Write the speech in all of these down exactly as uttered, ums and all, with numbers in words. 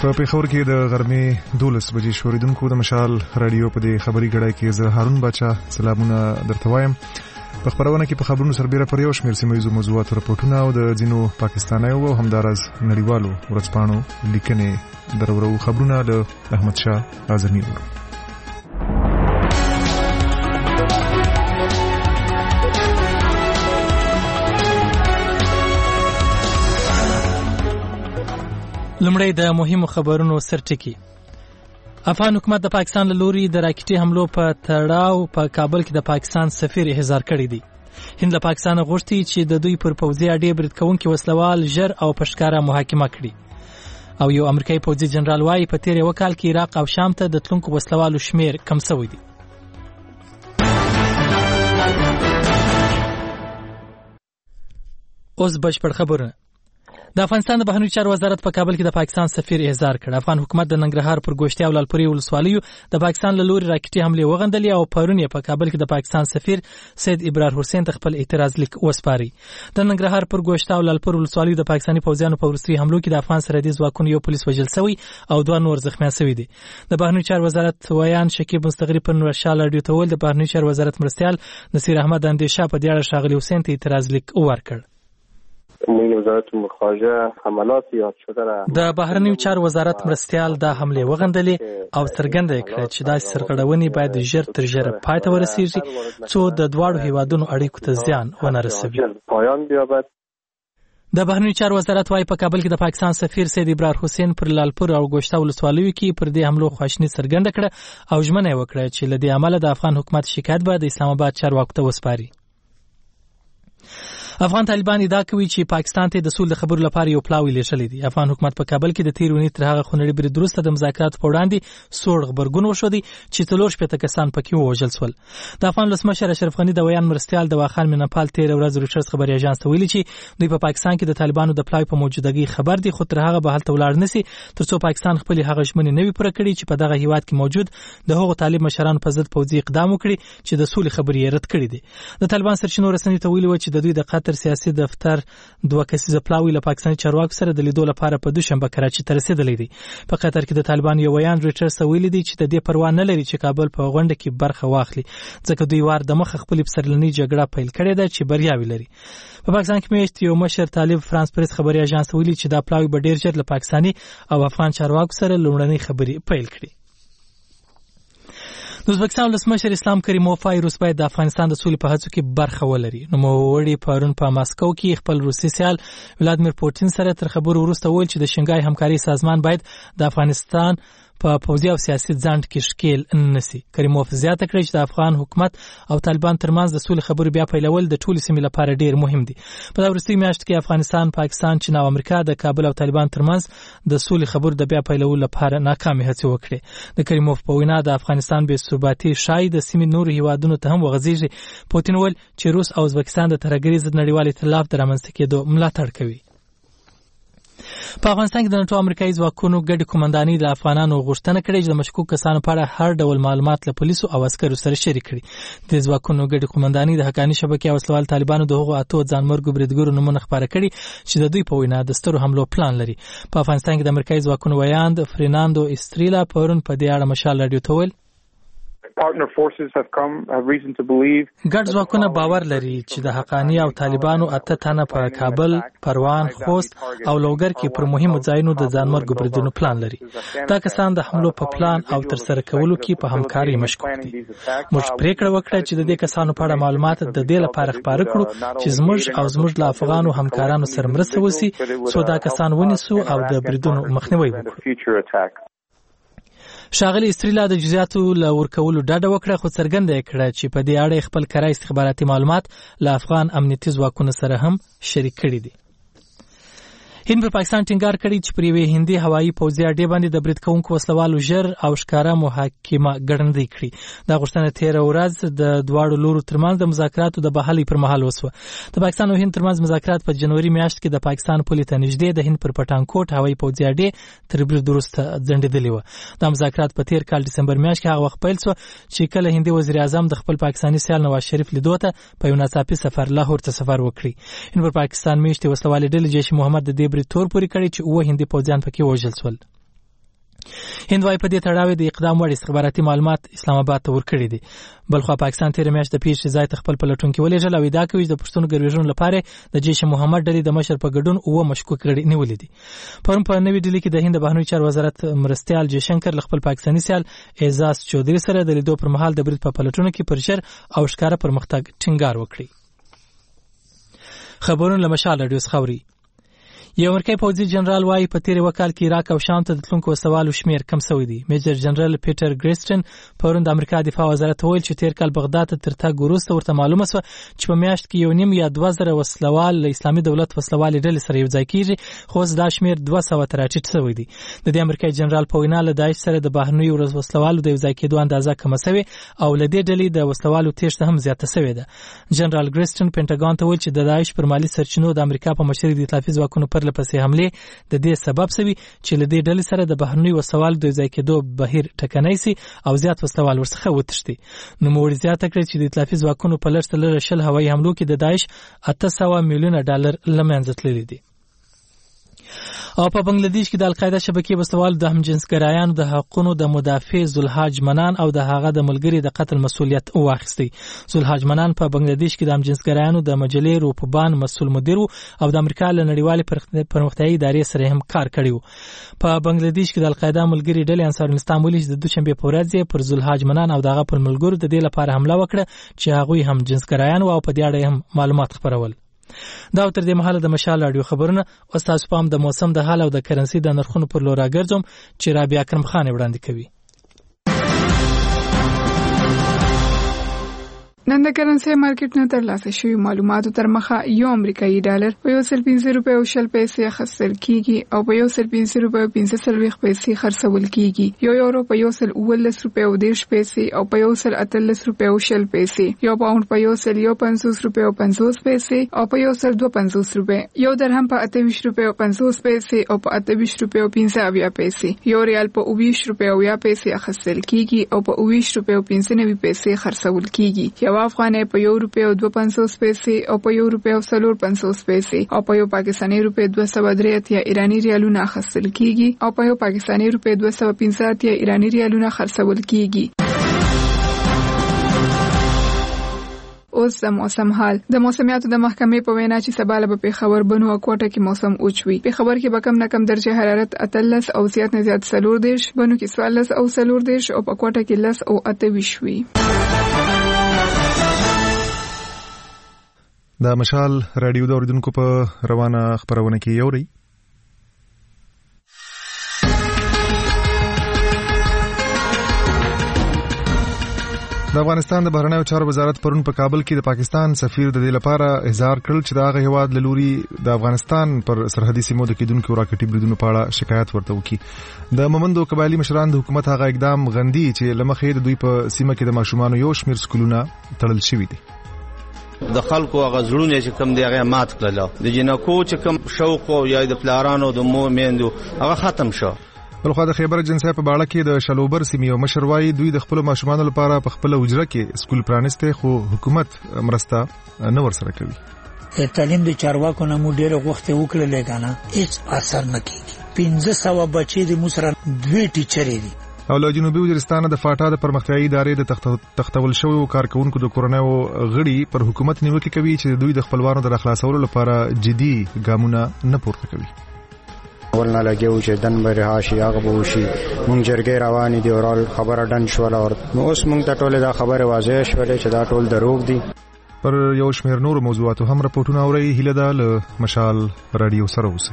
په پیښور کې د غرمې دولس بجې شوریدونکو د مشال رادیو په دې خبري غړای کې زه هارون باچا سلامونه درته وایم. په خبرونه کې په خبرونو سربېره پر یو شمېر سیمه ییزو موضوعاتو راپورټونه او د ځینو پاکستانیو او همداراز نړیوالو ورځپاڼو لیکنې درورو خبرونه له احمد شاه اعظمي ورو. لمړی د مهمو خبرونو سرټکی. افغان حکومت د پاکستان له لوري د راکټي حملو په تړاو په کابل کې د پاکستان سفیر احضار کړی دی. هند له پاکستان غوښتي چې د دوی پر پوځي اډې برید کوونکي وسلوال ژر او په ښکاره محاکمه کړي. او یو امریکایي پوځي جنرال وايي په تیر یو کال کې عراق او شام ته د تلونکو وسلوالو شمیر کم شوی دی. اوس بشپړ خبرونه. د افغانستان د بهرنیو چارو وزارت په کابل کې د پاکستان سفیر احضار کړ. افغان حکومت د ننګرهار پر ګوشتي او لالپورې ولسوالیو د پاکستان له لوري راکټي حملې وغندلې او پرون یې په کابل کې د پاکستان سفیر سید ابرار حسین ته خپل اعتراض لیک وسپاري. د ننګرهار پر ګوشتي او لالپور ولسوالیو د پاکستاني پوځیانو په ورستي حملو کې د افغان سرحدي ځواکونو یو پولیس وژل شوی او دوه نور زخمیان شوي دي. د بهرنیو چارو وزارت ویان شکیب مستغری پر نورشال رادیو ته ویل د بهرنیو چارو وزارت مرستیال نصیر احمد اندیشه په دې اړه ښاغلي حسین ته اعتراض لیک ورکړ. وزارت مخارجه حملات یاد شده را د بهرنیو چارو وزارت مرستیال دا حمله وغندلې او څرګنده کړه چې دا سرغړونې باید ژر تر ژره پای ته ورسیږي څو د دواړو هیوادونو اړیکو ته زیان ونه رسوي. پایان بیابد. د بهرنیو چارو وزارت وايي په کابل کې د پاکستان سفیر سید ابرار حسین پر لالپور او ګوشته ولسوالیو کې پر دې حملو خواشنی څرګنده کړه او ژمنه وکړه چې له دې عمله د افغان حکومت شکایت به د اسلام آباد چارواکو ته وسپاري. افغان طالبان ادعا کوي چې پاکستان ته د سولې د خبرو لپاره یو پلاوی لیږلی دی. افغان حکومت په کابل کې د تیر اونۍ تر هغه خونړي برید وروسته د مذاکراتو په وړاندې سوړ غبرګون وښودی چې څلور شپېته کسان پکې ووژل شول. د افغان ولسمشر اشرف غني د ویان مرستیال د واخان میناپال تیر ورځ رویټرز خبري اژانس ته ویلي چې دوی په پاکستان کې د طالبانو د پلاوی په موجودګۍ خبر دي، خو تر هغه به هلته ولاړ نشي ترڅو پاکستان خپل هغه ژمنې نه وي پوره کړي چې په دغه هیواد کې موجود د هغو طالب مشرانو په ضد پوځي اقدام وکړي چې د سولې خبرې یې رد کړې دي. د طالبان سرچینو رسنۍ ته ویلي و چې د دوی د قطر سیاسي دفتر دوه کسیزه پلاوی له پاکستاني چارواکو سره د لیدو لپاره په دوشنبه کراچي ته رسیدلی دی. په قطر کې د طالبان یو ویان رویټرز ته ویلي دی چې د دې پروا نه لري چې کابل په غونډه کې برخه واخلي ځکه دوی وار د مخه خپل پسرلنی جګړه پیل کړې ده چې بریاوي لري. په پاکستان کې میشت یو مشر طالب فرانس پریس خبري اژانس ویلي چې دا پلاوی به ډیر ژر له پاکستاني او افغان چارواکو سره لومړنۍ خبرې پیل کړي. د ازبکستان ولسمشر اسلام کریموف وايي روس باید د افغانستان د سولې په هڅو کې برخه ولري. نوموړي پرون په ماسکو کې خپل روسي سیال ولادیمیر پوتین سره تر خبرو وروسته وویل چې د شنګای همکاري سازمان باید د افغانستان په پوځي او سیاسي ځنډ کې ښکیل نشي. کریموف زیاته کړې چې د افغان حکومت او طالبان ترمنځ د سولې خبرو بیا پیلول د ټولو سیمې لپاره ډیر مهم دي. په دا وروستۍ میاشت کې افغانستان، پاکستان، چین او امریکا د کابل او طالبان ترمنځ د سولې خبرو د بیا پیلولو لپاره ناکامې هڅې وکړې. د کریموف په وینا د افغانستان بې ثباتي شاید د سیمې نورو هیوادونو ته هم وغځېږي. پوتین وویل چې روس او ازبکستان د ترهګرۍ ضد نړیوال ائتلاف د رامنځته کېدو ملاتړ کوي. په افغانستان کې د نټو امریکایي ځواکونو ګډې قومندانۍ د افغانانو غوښتنه کړې چې د مشکوک کسانو په اړه هر ډول معلومات له پولیسو او عسکرو سره شریک کړي. د ځواکونو ګډې قومندانۍ د حقاني شبکې او وسلوال طالبانو د هغو اتو ځانمرګو بریدګرو نومونه خپاره کړي چې د دوی په وینا د سترو حملو پلان لري. په افغانستان کې د امریکایي ځواکونو ویاند فرناندو استریلا پرون په دې اړه مشال رادیو ته ویل partner forces have come have reason to believe ګډ ځواکونه باور لري چې د حقانی او طالبانو اته تنه په کابل، پروان، خوست او لوګر کې پر مهمو ځایونو د ځانمرګو بریدونو پلان لري. دا کسان د حملو په پلان او تر سره کولو کې په همکاري مشکوک دي. موږ پریکړه وکړه چې د دې کسانو په اړه معلومات د دې لپاره خپاره کړو چې زموږ او زموږ له افغانو همکارانو سره مرسته وشي څو دا کسان ونیسو او د بریدونو مخنیوي وکړو. ښاغلي استریلا د جزئیاتو له ورکولو ډډه وکړه، خو څرګنده یې کړه چې په دې اړه خپل کره استخباراتي معلومات له افغان امنیتي ځواکونو سره هم شریک کړي دي. هند پر پاکستان ټینګار کړی چې پر یوې هندي هوایي پوځي اډې باندې د برید کوونکو وسلوالو ژر او ښکاره محاکمه ګړندۍ کړي. دا غوښتنه تېره ورځ د دواړو لورو ترمنځ د مذاکراتو د بحالۍ پر مهال وسوه. د پاکستان او هند ترمنځ مذاکرات په جنوري میاشت کې د پاکستان پولې ته نږدې د هند پر پټانکوټ هوایي پوځي اډې تر برید وروسته ځنډېدلې وه. دا مذاکرات په تېر کال ډسمبر میاشت کې هغه وخت پیل شوه چې کله هندي وزیر اعظم د خپل پاکستاني سیال نواز شریف لیدو ته په یو ناڅاپي سفر لاهور ته سفر وکړي. هند پر پاکستان میشتې وسلوالې ډلې جیش محمد د دې برید تور پورې کړی چې اوه هندي پوځیان پکې وژل شول. هند وايي په دې تړاو د اقدام وړ استخباراتي معلومات اسلام آباد ته ورکړي دي. بلخو پاکستان تیر میاشت د پیر ځای ته خپل پلټونکي ولېږل او ادعا کوي د پښتون ګرویژن لپاره د جیش محمد ډلې د مشر په ګډون او مشکوک غړي نیولې دي. پرون په نوې ډیلي کې د هند بهرنی چارو وزارت مرستيال جیشنکر خپل پاکستاني سیال اعزاز چودھری سره د لیدو پر مهال د برید په پلټونو کې پرشر او ښکارا پرمختګ ټینګار وکړي. خبرونه لمشال رادیو خوري. یو امریکایي پوځي جنرال وايي په تیر وکال کې عراق او شام ته د تلونکو سوالو شمیر کم شوی دی. میجر جنرال پیټر ګریسټن پرون د امریکا دفاع وزارت ویل چې تیر کال بغداد ته تر تګ وروسته ورته معلومه شوه چې په میاشت کې یو نیم یا دوه زره وسلوال له اسلامي دولت وسلوال ډلې سره یو ځای کیږي، خو دا شمیر دوه سوه ته راټیټ شوی دی. د دې امریکایي جنرال په وینا له داعش سره د بهرنیو وسلوالو د یو ځای کېدو اندازه کمه شوې او له دې ډلې د وسلوالو تېښته هم زیاته شوې ده. جنرال ګریسټن پینټاګون ته ویل چې د داعش پر مالي سرچینو د امریکا په مشرۍ د ائتلافي ځواکونو پر لپسې حمله د دې سبب سوي چې له دې ډلې سره د بهرنیو وسوالو د ځای کېدو بهیر ټکنی سي او زیات وسوال ورڅخه وتښتي. نو موږ زیاته کړې چې د ائتلافي ځواکونو په لړ تلل شل هوایي حملو کې د داعش اته سوه میلیونه ډالر لمنځه تللي دي. او په بنگلاديش کې د القاعده شبکې وسوال د همجنسګرایانو د حقوقو د مدافع زلحاج منان او د هغه د ملګری د قتل مسؤلیت واخیستی. زلحاج منان په بنگلاديش کې د همجنسګرایانو د مجلې روپبان مسؤل مدیر او د امریکا له نړیوالې پرمختیایي ادارې سره هم کار کړی و. په بنگلاديش کې د القاعده ملګری ډلې انصار الاسلام ولې د دوشنبه په ورځ پر زلحاج منان او دغه پر ملګرو د دې لپاره حمله وکړه چې هغه هم جنسګرایان او په دې اړه هم معلومات خبرول. دا تر دې مهاله د مشال رادیو خبرونه او تاسو پام د موسم د حال او د کرنسي د نرخونو پر لور راګرځم چې رابعه اکرم خان وړاندې کوي. نن د کرنسي مارکیټ نه ترلاسه شوی معلوماتو تر مخه یو امریکایي ډالر په یو سل پنځه روپۍ او شل پیسې اخیستل کیږي او په یو سل پنځه روپۍ او پنځه څلوېښت پیسې خرڅول کیږي. یو یورو په یو سل اوولس روپۍ او دېرش پیسې او په یو سل اتلس روپۍ او شل پیسې. یو پاوند په یو سل یو پنځوس روپۍ او پنځوس پیسې او په یو سل دوه پنځوس روپۍ. یو درهم په اته ویشت روپۍ او پنځوس پیسې او په اته ویشت روپۍ او پنځه اویا پیسې. یو ریال په اوه ویشت روپۍ او اویا پیسې اخیستل کیږي او په اوه ویشت روپۍ او پنځه نوي پیسې خرڅول کیږي. یو افغانۍ په یو روپۍ او دوه پنځوس پیسې او په یو روپۍ او څلور پنځوس پیسې او په یو پاکستاني روپۍ دوه سوه درې اتیا ایراني ریالونه اخیستل کیږي او په یو پاکستاني روپۍ دوه سوه پنځه اتیا ایراني ریالونه خرڅول کیږي. اوس د موسم حال. د موسمیاتو د محکمې په وینا چې سبا له پېښور بنو او کوټه کې موسم اوچوي. پېښور کې به کم نه کم درجه حرارت اتلس او زیات نه زیات څلور دېرش، بنو کې څوارلس او څلور دېرش او په کوټه کې لس او اته ویشت وي. دا مشال رادیو د اوریدونکو په روانه خبرونه کې یوري. د افغانستان د بهرنیو چارو وزارت پرون په کابل کې د پاکستان سفیر د دې لپاره اظهار کړل چې دا غي هواد لوري د افغانستان پر سرحدي سیمو د کېدونکو راکټي بریدونو په اړه شکایت ورته وکړي. د مومندو قبایلی مشران د حکومت هغه اقدام غندي چې لمخې د دوی په سیمه کې د ماشومان یو شمیر سکولونه تړل شوی دي. د خلکو هغه زړونه چې کم دی هغه مات کړل، د جنکو چې کم شوق او یا د پلارانو د مومندو هغه ختم شو. بلخو د خیبر جنسای په باړه کې د شلوبر سیمې او مشروي دوی د خپل ماشومان لپاره په خپل وجره کې سکول پرانسته، خو حکومت مرسته نه ورسره کوي. تعلیم د چارواکو نه مو ډېر وخت وکړل کنه هیڅ اثر نه کیږي. پنځه سوه بچي د مسره دوی ټیچرې دي. او له جنوبي وزیرستان د فاټا د پرمختیایي ادارې د تختول شویو کارکونکو د کورونو غړي پر حکومت نیوکه کوي چې دوی د خپلوانو د خلاصولو لپاره جدي ګامونه نه پورته کوي. ولنا لګیو چې دن به رهاشي هغه به وشي، مونږ جرګې روانې دي اورال خبره ډن شول او اوس مونږ ته ټوله دا خبره واضح شولې چې دا ټول دروغ دي. پر یو شمېر نور موضوعاتو هم راپورټونه اوري. هیله ده له مشال رادیو سره اوسئ.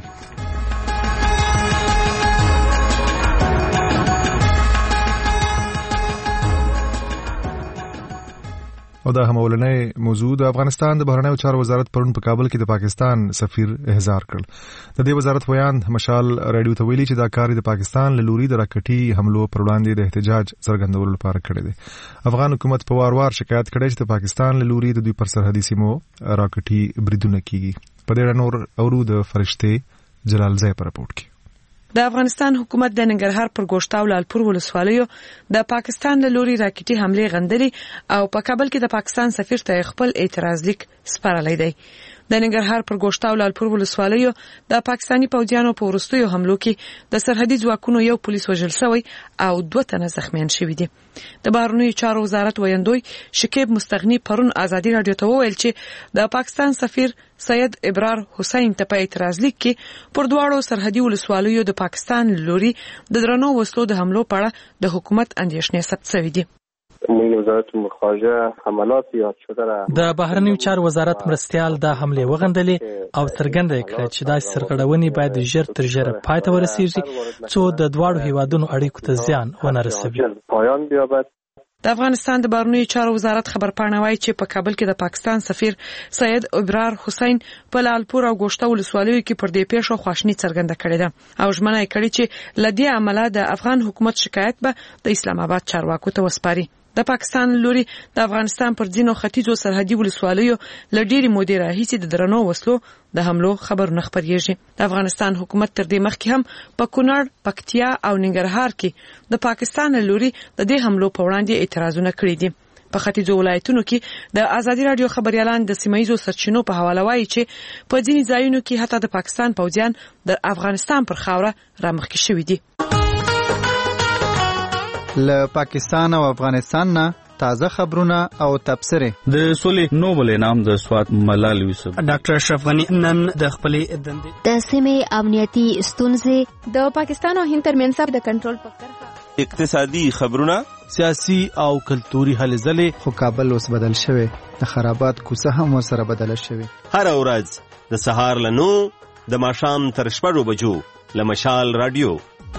او دا هم ولنې موضوع د افغانستان د بهرنیو چارو وزارت پرون په کابل کې د پاکستان سفیر احضار کړل. د دې وزارت ویان مشال رادیو ته ویلي چې دا کار د پاکستان له لوري د راکټي حملو پر وړاندې د احتجاج څرګندولو لپاره کړی دی. افغان حکومت په وار وار شکایت کړی چې د پاکستان له لوري د دوی پر سرحدي سیمو راکټي بریدونه کیږي. په دې اړه نور اورو د فرشته جلال زئی پر رپورټ کې. د افغانستان حکومت د ننګرهار پر ګوشته او لالپور ولسوالیو د پاکستان له لوري راکټي حمله غندلي او په کابل کې د پاکستان سفیر ته خپل اعتراض لیک سپارلی دی. د ننګرهار پر ګوشته او لالپور ولسوالیو د پاکستاني پوځیانو په وروستیو حملو کې د سرحدي ځواکونو یو پولیس وژل شوی او دوه تنه زخمیان شوي دي. د بهرنیو چارو وزارت ویاندوی شکیب مستغنی پرون ازادي رادیو ته وویل چې د پاکستان سفیر سید ابرار حسین ته په اعتراض لیک کې پر دواړو سرحدي ولسوالیو د پاکستان لوري د درنو وسلو د حملو په اړه د حکومت اندېښنې ثبت شوې دي. وزارت خارجه حملات یاد شده را د بهرنیو چارو وزارت مرستيال د حمله وغندلې او څرګنده کړه چې دا سرغړونې باید ژر تر ژره پای ته ورسیږي څو د دواړو هیوادونو اړیکو ته زیان ونه رسوي. پایان بیابد. د افغانستان د بهرنیو چارو وزارت خبرپاڼه وايي چې په کابل کې د پاکستان سفیر سید ابرار حسین په لالپور او ګوشته ولسوالیو کې پر دې پیښو خواشنی څرګنده کړې ده او ژمنه یې کړې چې لدی عمله د افغان حکومت شکایت به د اسلام آباد چارواکو ته وسپاري. د پاکستان لوري د افغانستان پر ځینو ختیځو سرحدي ولسوالیو لډيري مودې راهیسې د درنو وسلو د حملو خبرونه خبريږي. د افغانستان حکومت تر دې مخکې هم په کونړ، پکتیا او ننګرهار کې د پاکستان لوري د دې حملو په وړاندې اعتراضونه کړي دي. په ختیځو ولایتونو کې د ازادي رادیو خبريالان د سیمایي سرچینو په حواله وایي چې په ځینې ځایونو کې حتی د پاکستان پوځیان د افغانستان پر خاوره رامخکې شوي دي. له پاکستان او افغانستان نه تازه خبرونه او تبصره. د سولې نوبل انعام د سوات ملال یوسف ډاکټر اشرف غنی نن د خپلې دندې د سیمې امنیتي ستونزې د پاکستان او هند ترمنځ د کنټرول په کرښه اقتصادي خبرونه سیاسي او کلتوري هلې ځلې. خو کابل اوس بدل شوی د خرابات کوڅه هم ورسره بدله شوی. هر ورځ د سهار له نو د ماښام تر شپږو بجو له مشال رادیو.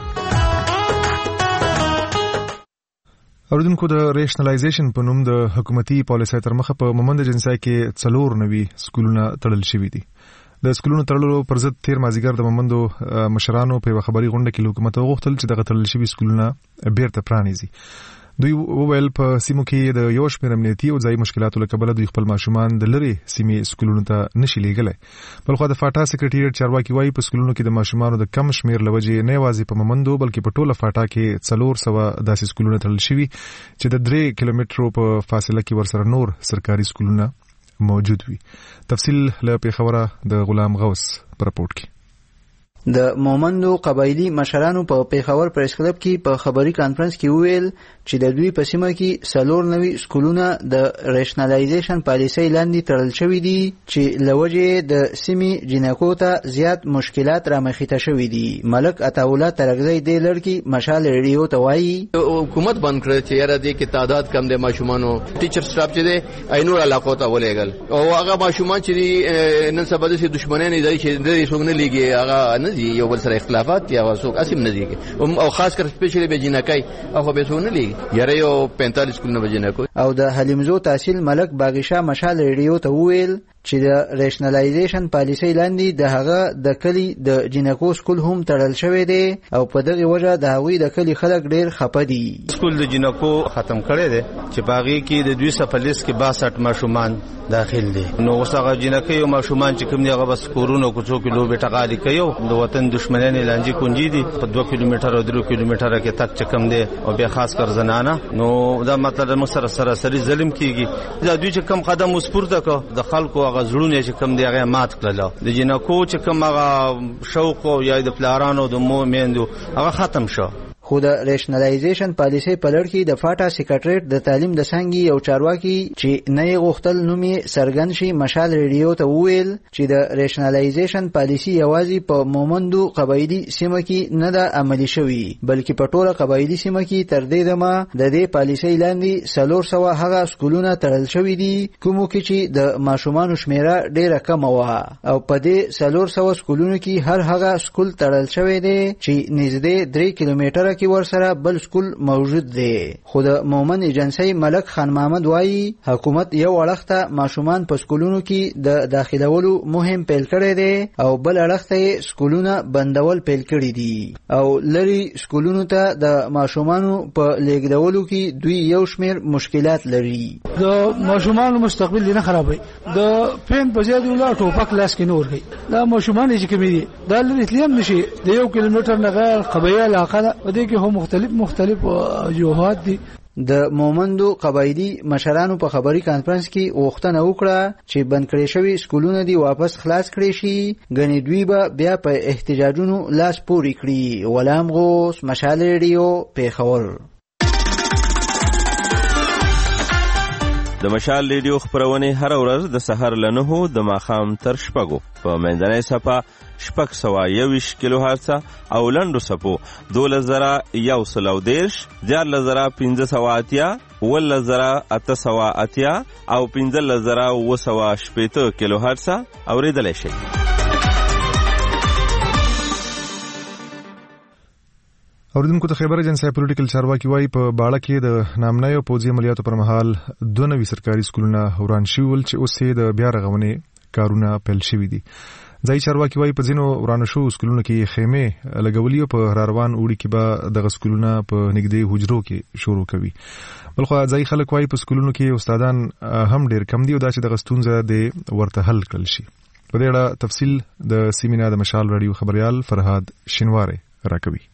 اوردونکو د ریشنلایزیشن په نوم د حکومتي پالیسۍ تر مخه په مومند جنسای کې څلور نوي سکولونه تړل شوي دي. د سکولونو تړلو پر ضد تیر مازیګر د مومندو مشرانو په خبري غونډه کې حکومت غوښتل چې دغه تړل شوي سکولونه بیرته پرانیزي. دوی وویل په سیمو کې د یو شمېر امنیتي او ځایي مشکلاتو له کبله دوی خپل ماشومان د لرې سیمې سکولونو ته نشي لیږلی. بلخوا د فاټا سکرټریټ چارواکي وایي په سکولونو کې د ماشومانو د کم شمېر له وجې نه یوازې په مومندو بلکې په ټوله فاټا کې څلور سوه داسې سکولونه تړل شوي چې د درې کیلومترو په فاصله کې ورسره نور سرکاري سکولونه موجود وي. تفصیل له پیښوره د غلام غوث په رپورټ کې. د مومندو قبایلی مشرانو په پیښور پریس کلب کې په خبري کانفرنس کې ویل چې د دوی په سیمه کې څلور نوي سکولونه د ریشنلایزیشن پالیسۍ لاندې تړل شوي دي چې له وجې د سیمې جنکو ته زیات مشکلات رامخې ته شوي دي. ملک عطاالله ترګزی دې لړ مشال ریډیو ته وایي حکومت بند کړ چې یاره دې کې تعداد کم دی ماشومانو ټیچر سټاف چې دی اینور علاقو ته ولېږل او هغه ماشومان چې نن سبا د دشمنان نه دی چې د څنګه نه لګي هغه یو بل سره اختلافات یا وسوک اسیم نزدیک او خاص کر سپیشلی به جنکای او به سونه لګي یاره یو پینتالیس کلونه به جنکو. او د حلیمزو تحصیل ملک باغیشا مشال ریډیو ته وویل چې د ریشنلایزیشن پالیسۍ لاندې د هغه د کلی د جنکو سکول هم تړل شوی دی او په دغه وجه د هغوی د کلی خلک ډیر خپه دي. سکول د جنکو ختم کړی دی چې باغی کې د دوی سپلیس کې باسط ماشومان داخل دي. نو وسغه جنکې او ماشومان چې کوم دی هغه بس کورونو کوڅو کې لوبې ټغالي کوي. د وطن دشمنان لانجې کونجي دي په دوه کیلومتر او درې کیلومتر کې تک چکم دي او بیا خاص کر زنانه. نو دا مطلب مو سره سره سری ظلم کیږي. دا دوی چې کم قدم وسپورته کو د خلکو هغه زړونه چې کم دی هغه مات کړل. د جنکو چې کم هغه شوق او یا د پلارانو د مومندو هغه ختم شو. خو د ریشنلایزیشن پالیسۍ په لړ کې د فاټا سکرټریټ د تعلیم د څنګه یو چارواکي چې نه غوښتل نومي سرګن شي مشال ریډیو ته وویل چې د ریشنلایزیشن پالیسي یوازې په مومندو قبایلی سیمه کې نه ده عملي شوې بلکې په ټوله قبایلی سیمه کې تر دې دمه د دې پالیسۍ لاندې څلور سوه هغه سکولونه تړل شوي دي کومو کې چې د ماشومانو شمیره ډیره کمه وه او په دې څلور سوه سکولونو کې هر هغه سکول تړل شوی دی چې نږدې درې کیلومتره کې ورسره بل سکول موجود دی. خو د مومن ایجنسی ملک خان محمد وایي حکومت یو اړخته ماشومان په سکولونو کې د داخلولو مهم پیل کړی دی او بل اړخته سکولونه بندول پیل کړي دي او لري سکولونو ته د ماشومانو په لیږدولو کې دوی یو شمیر مشکلات لري. د ماشومانو مستقبل نه خرابوي. د پین په ځای دی لا ټوپک لاس کې نور کوي. دا ماشومان چې کوي دي دا لري تلیم نشي د یو کیلومتر نه غیر قبایل علاقه کې هم مختلف مختلف جوهات دي. د مومندو قبایلی مشرانو په خبري کانفرنس کې غوښتنه وکړه چې بند کړي شوی سکولونه دی واپس خلاص کړي شي، غني دوی به بیا په احتجاجونو لاس پوري کړي. غلام غوث، مشال ریډیو، پیښور. د مشال ریډیو خبرونه هر ورځ د سحر له نهو د ماښام تر شپږو په منځنۍ صفه شپږ سوه یوویشت کیلو هرڅه او لنډو صفو دولس زره یو سل او دېرش، دیارلس زره پنځه سوه اتیا، اوولس زره اته سوه اتیا او پنځلس زره اووه سوه شپېته کیلو هرڅه اورېدلی شئ. اوریدونکو ته خبر ایجنسی پولیټیکل چارواکي وایي په باړه کې د نامنیو پوځي عملیاتو پر مهال دوه نوي سرکاري سکولونه وران شوي ول چې اوس یې د بیا رغونې کارونه پیل شوي دي. ځایي چارواکي وایي په ځینو ورانو شوو سکولونو کې خیمې لګولي او په راروان اوړي کې به دغه سکولونه په نږدې حجرو کې شروع کوي. بلخو ځایي خلک وایي په سکولونو کې استادان هم ډېر کم دي او دا چې دغه ستونزه د ورته حل کړل شي. په دې اړه تفصیل د سیمینا د مشال راډیو خبريال فرهاد شینواره راکوي.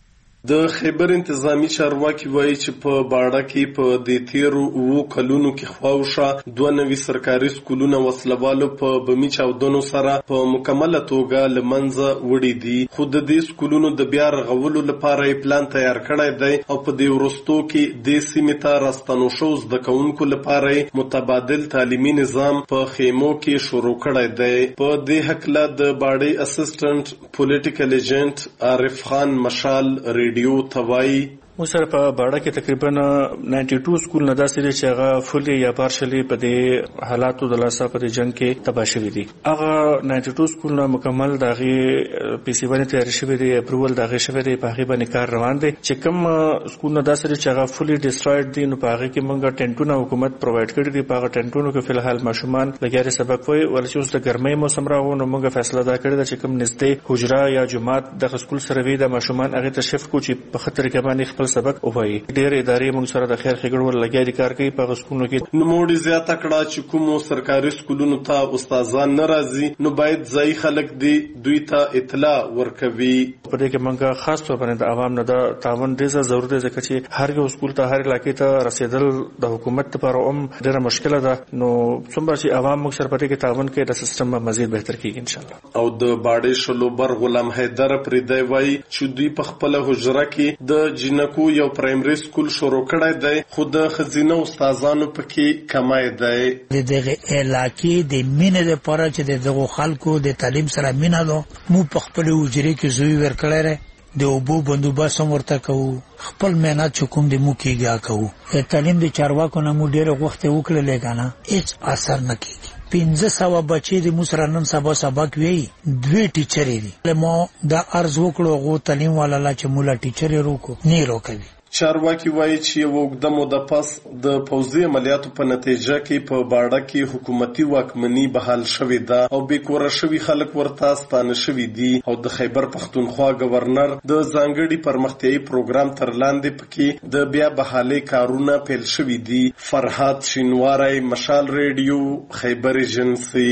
د خیبر انتظامی چارواکي وایي چې په باړه کې په د تیرو اوو کلونو کې خواوشه دوه نوي سرکاري سکولونه وسلوالو په بمي چاودنو سره په مکمله توګه له منځه وړي دي، خو د دې سکولونو د بیا رغولو لپاره یې پلان تیار کړی دی او په دې وروستو کې دې سیمې ته راستنو شوو زده کوونکو لپاره متبادل تعلیمي نظام په خیمو کې شروع کړی دی. په دې هکله د باړې اسسټنټ پولیټیکل ایجنټ عارف خان مشال ریډیو دیو توای مو سره په باړه کې تقریبا نائنټي ټو سکول نه داسې دي چې هغه فولي یا پارشلی په دې حالاتو د لاسه په دې جنگ کې تباه شوي دي. هغه نائنټي ټو سکول نه مکمل دغه پی سی باندې تیار شوی دی، اپروول دغه شوی دی، په هغه باندې کار روان دی. چې کوم سکول نه داسې دي چې هغه فولي ډیسټروید دي نو په هغه کې موږ ټینټونه حکومت پرووایډ کړی دي. په هغه ټینټونو کې فلحال ماشومان لګیاري سبق وایي ولې اوس د ګرمۍ موسم راغو نو موږ فیصله دا کړې ده چې کوم نږدې حجره یا جماعت د سکول سره وي د ماشومان هغه ته شفت کو چې په خطر کې باندې خپل سبق وایي. ډېر ادارې موږ سره د خیر ښېګڼو لګیا دي کار کوي په سکولونو کې. نوموړي زیاته کړه چې کومو سرکاري سکولونو ته استادان نه راځي نو باید ځایي خلک دی دوی ته اطلاع ورکوي. په دې کې موږ خاص طور باندې د عوام نه د تعاون ډېر ضرورت دی ځکه چې هر یو سکول ته هر علاقې ته رسیدل د حکومت لپاره هم ډېره مشکله ده. نو څومره چې عوام موږ سره په دې کې تعاون کوي د سیستم مزید بهتر کیږي ان شاء الله. او د باړې شلوبر غلام حیدر پریدای وایي چې دوی په خپل حجره کې د جنکو یو پرایمري سکول شروع کړی دی خو د خزینه استادانو پکې کمای دی. د دغه علاقې د مینې لپاره چې دغه خلکو د تعلیم سره مینه ده مو په خپل حجره کې زوی ورکړی د اوبو بندوبست هم ورته کوو، خپل مهنت چې کوم د مو کېږي کوو. تعلیم د چارواکو نه مو ډېر وخت وکړلې کنه هیڅ اثر نه کیږي. پنځه سوه بچي د موږ سره نن سبا سبق وی دوی ټیچرې دي. مو دا عرض وکړو غو تعلیم والا لا چې مولا ټیچرې روکو نه روکوي. چارواکي وایي چې یو اوږده موده پس د پوځي عملیاتو په نتیجه کې په باړه کې حکومتي واکمني بحال شوې ده او بې کوره شوي خلک ورته ستانه شوي دي او د خیبر پښتونخوا گورنر د ځانګړي پرمختیایي پروګرام تر لاندې پکې د بیا بحالۍ کارونه پیل شوي دي. فرهاد شینواری، مشال ریډیو، خیبر ایجنسی.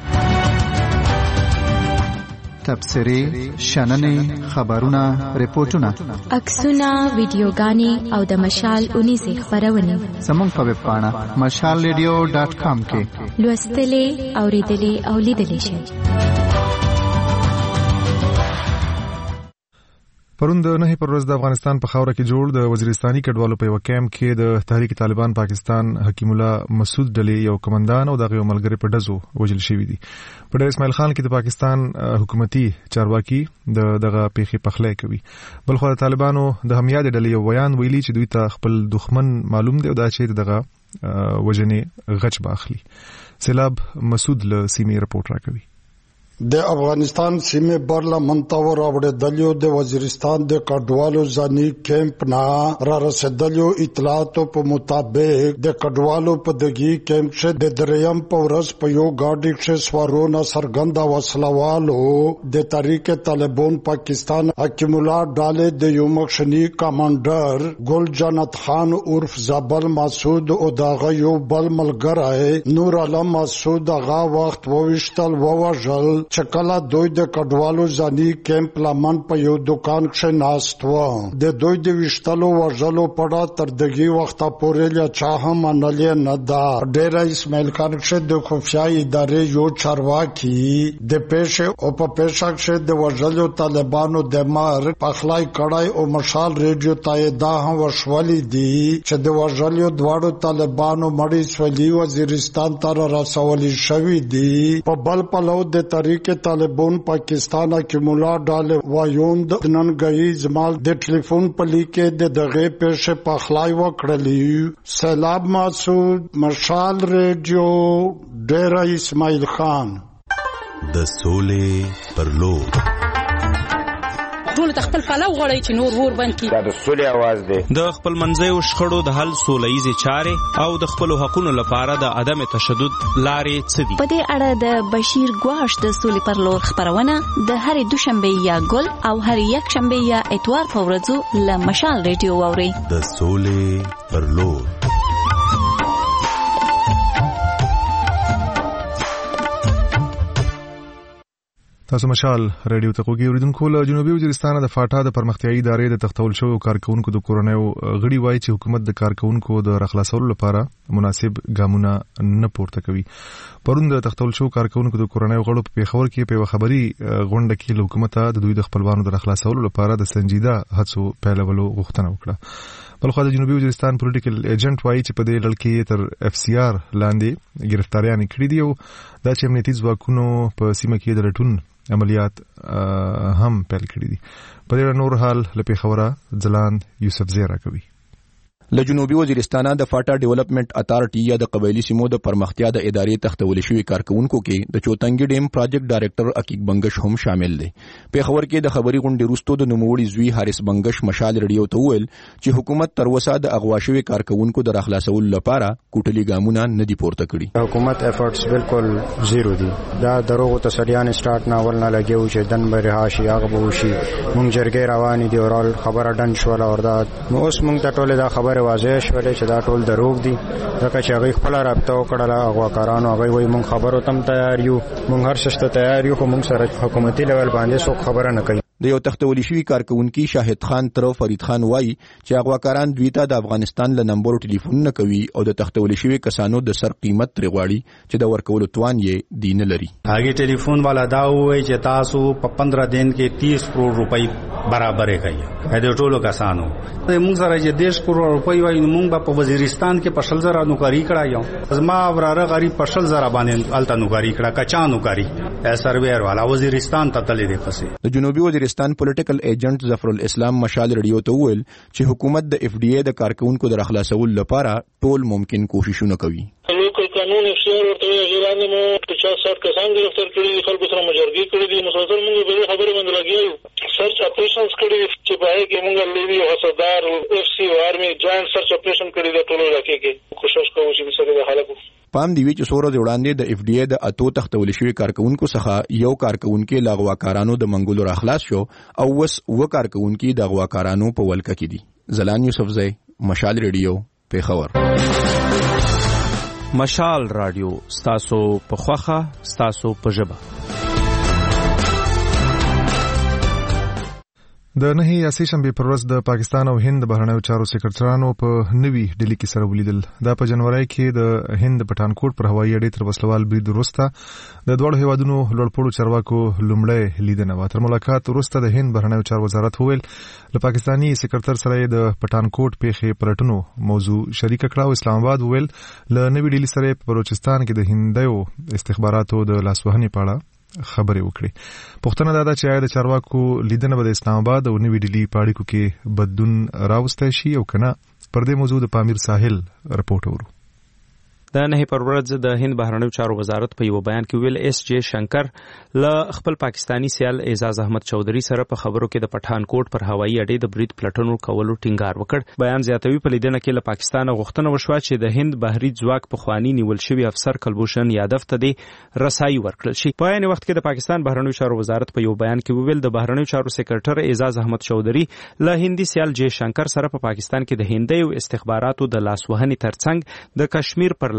تبصرې، شننې، خبرونه، ریپورتونه، عکسونه، ویډیوګانې او د مشال اونیزې خبرونه زموږ په ویب پاڼه مشال ریډیو ډاټ کام کې لوستلې، اوریدلې او لیدلې شئ. پرون د نهي پر ورځ د افغانستان په خاوره کې جوړ د وزیرستاني کډوالو په یو کیمپ کې د تحریک طالبان پاکستان حکیم الله مسعود ډلې یو کمانډان او دغه ملګری په ډزو وژل شوی دي. په ډېر اسماعیل خان کې د پاکستان حکومتي چارواکي د دغه پیښې پخلی کوي. بلخو د طالبانو د همیاد ډلې یو بیان ویلي چې دوی ته خپل دښمن معلوم دی او دا چې دغه وژنې غچ باخلي. سیلاب مسعود له سیمې رپورټ راکوي. د افغانستان سیمه برلا منتور اوړه دلیو د وزیرستان د کډوالو ځاني کیمپ نه را رسیدلو اطلاعاتو په مطابق د کډوالو په دغه کیمپ شه د دریم پورس په یو گاډي شه سوارونه سرګندا وسلوالو د تحریک طالبان پاکستان حکیم الله ډاله د یو مخشنی کمانډر ګل جنت خان عرف زابل مسعود او دغه یو بل ملګری نور علم مسعود هغه وخت ووشتل ووجل چې کله دوی د کډوالو ځاني کیمپ لمن په یو دکان کې ناست و د دوی د وشتلو وژلو پړه تر دغه وخت پورې لا چا هم منلې نه دا ډیر اسماعیل خان چې د خفیا ادارې یو چارواکي د پېښه او په پېښه کې د وژلو طالبانو د مار پخلای کړای او مشال ریډیو ته دا هم وشولې دي چې د وژلو دواړو طالبانو مړی سولي وزیرستان ته رسولي شوی دي په بل پلو د طریق طالبان پاکستان کې مولا ډال وایوند نن غي زمال د ټلیفون په لیکه د دغه پېښه پخلای وکړلې سلام مسعود مشال ریډیو ډیر اسماعیل خان د سولې پر لور ټول خپل پلو غړی چې نور ور بند کی دا د سولې आवाज دی د خپل منځي شخړو د حل سولېزي چارې او د خپل حقوقو لپاره د عدم تشدد لارې څه دي په دې اړه د بشیر ګواش د سولې پر لور خبرونه د هرې دوشنبه یا ګل او هرې یک شنبه یا اتوار په ورځو له مشال ریډیو اوري د سولې پر لور تاسو مشال ریډیو ته کوګي اوریدونکو له جنوبي وزیرستان د فاټا د پرمختیايي ادارې د تختول شوو کارکونکو د کورونیو غړي وایي چې حکومت د کارکونکو د رخلاصولو لپاره مناسب ګامونه نه پورته کوي. پرون د تختول شوو کارکونکو د کورونیو غړو په پیښور کې په خبري غونډه کې له حکومت د دوی د خپلوانو د رخلاصولو لپاره د سنجیده هڅو پیلولو غوښتنه وکړه. بلخو د جنوبي وزیرستان پولیټیکل ایجنټ وایي چې په دې لړ کې تر اف سی آر لاندې گرفتاریان کړي دي او دا چې امنیتي ځواکونو په سیمه کې د لټون عملیات هم پیل کړي دي. په دې نور حال لپاره خبره ځلان یوسف زیرا کوي. له جنوبي وزیرستان د فاټا ډیولپمنٹ اتارټي یا د قبایلی سیمو د پرمختیا د ادارې تختول شوی کارکونکو کې د چوتنګي ډیم پروجیکټ ډایریکټر عقیق بنگش هم شامل دي. په خبر کې د خبري غونډې وروسته د نوموړي زوی حارث بنگش مشال ریډیو ته وویل چې حکومت تر اوسه د اغوا شوی کارکونکو د خلاصولو لپاره کوټلي ګامونه نه دي پورته کړي. حکومت افورټس بالکل زیرو دي. دا دروغ تسلیان سٹارټ نه ولنه لګیو چې دن به رهاشي هغه به وشي. مونږ جرګې روان دي اورال خبره ډن شو ولا وردا نو اوس مونږ ته ټوله دا خبره واضح شولې چې دا ټول دروغ دي. ځکه چې هغه خپل رابطه وکړه غواکارانو هغه وایي مونږ خبرو تم تیار یو مونږ هر څه ته تیار یو خو مونږ سره حکومتي لیول باندې څوک خبره نه کوي. د یو تختولی شوی کارکونکو شاهد خان تر فرید خان وایي چې غواکاران دوی ته د افغانستان له نمبر ټلیفون نه کوي او د تختولی شوی کسانو د سر قیمت ترغواړي چې د ورکولو توان یې دین لري. هغه ټلیفون والا دا وایي چې تاسو په پندرہ دن کې تیس کروڑ روپۍ برابرې کوي. د ټولو کسانو موږ سره چې دیش کروڑ روپۍ وایي موږ په وزیرستان کې پښل زرا نوکاری کړایو. ازما وراره غریب پښل زرا باندې الته نوکاری کړه کچا نوکاری سرویر والا وزیرستان ته تللی دی. پسې د جنوبي وزیرستان پولیټیکل ایجنټ ظفر الاسلام مشال ریډیو ته ویل چې حکومت د اف ډي اے د کارکونکو د خلاصولو لپاره ټول ممکن کوششونه کوي. لوکل قانون اختیار ورته اعلان مو پچاس ساठ کسان گرفتار کړي خلکو سره مجرګي کړي دي. مسلسل موږ به خبره باندې لګیو سرچ اپریشنز کړي چې پای کې موږ لیوی حسدار اف سی آرمي جوائنٹ سرچ اپریشن کړي د ټولو علاقې کې کوشش کوو چې څنګه د حالت پام دی چې سورو د وړاندې د اف ډي اے د اتو تختول شوی کارکونکو څخه یو کارکونکو لاغواکارانو د منګولو راخلاص شو او وس و کارکونکو د غواکارانو په ولکه کې دي. زلان یوسف زئی مشال ریډیو پیښور. مشال رادیو ستاسو په خوخه ستاسو په ژبه. د نهي یاسې شنبه پر ورځ د پاکستان او هند بهرنیو چارو سکرټرانو په نوي ډیلی کې سره ولیدل. دا په جنوري کې د هند پټانکوټ پر هوایي اډې تر وسلوال برید وروسته د دوه هیوادونو لوړپوړو چارواکو لومړی لیدنه و. تر ملاقات وروسته د هند بهرنیو چارو وزارت وویل له پاکستانی سکرټر سره د پټانکوټ پیښې پلټنو موضوع شریک کړه او اسلام آباد وویل له نوي ډیلی سره په بلوچستان کې د هندیو استخباراتو د لاسوهنې په اړه خبرې وکړي. پښتنه دا ده چې آیا د چارواکو لیدنه به د اسلام آباد او نوي ډیلی په اړیکو کې بدلون راوستی شي او کنه. پر دې موضوع د پامیر ساحل رپورټ ورو. د نه پر ورځ د هند بهرنیو چارو وزارت په یو بیان کې ویل اس جے شنکر له خپل پاکستانی سیال اعزاز احمد چودھری سره په خبرو کې د پټانکوټ پر هوایي اډې د برید پلټنو کولو ټینګار وکړ. بیان زیاتوي په لیدنه کې له پاکستان غوښتنه وشوه چې د هند بحري ځواک په خوانی نیول شوی افسر کلبوشن یادف ته د رسایي ورکړل شي. په عین وخت کې د پاکستان بهرنیو چارو وزارت په یو بیان کې ویل د بهرنیو چارو سکرټر اعزاز احمد چودھری له هندي سیال جے شنکر سره په پاکستان کې د هندیو استخباراتو د لاسوهنې ترڅنګ د کشمیر پر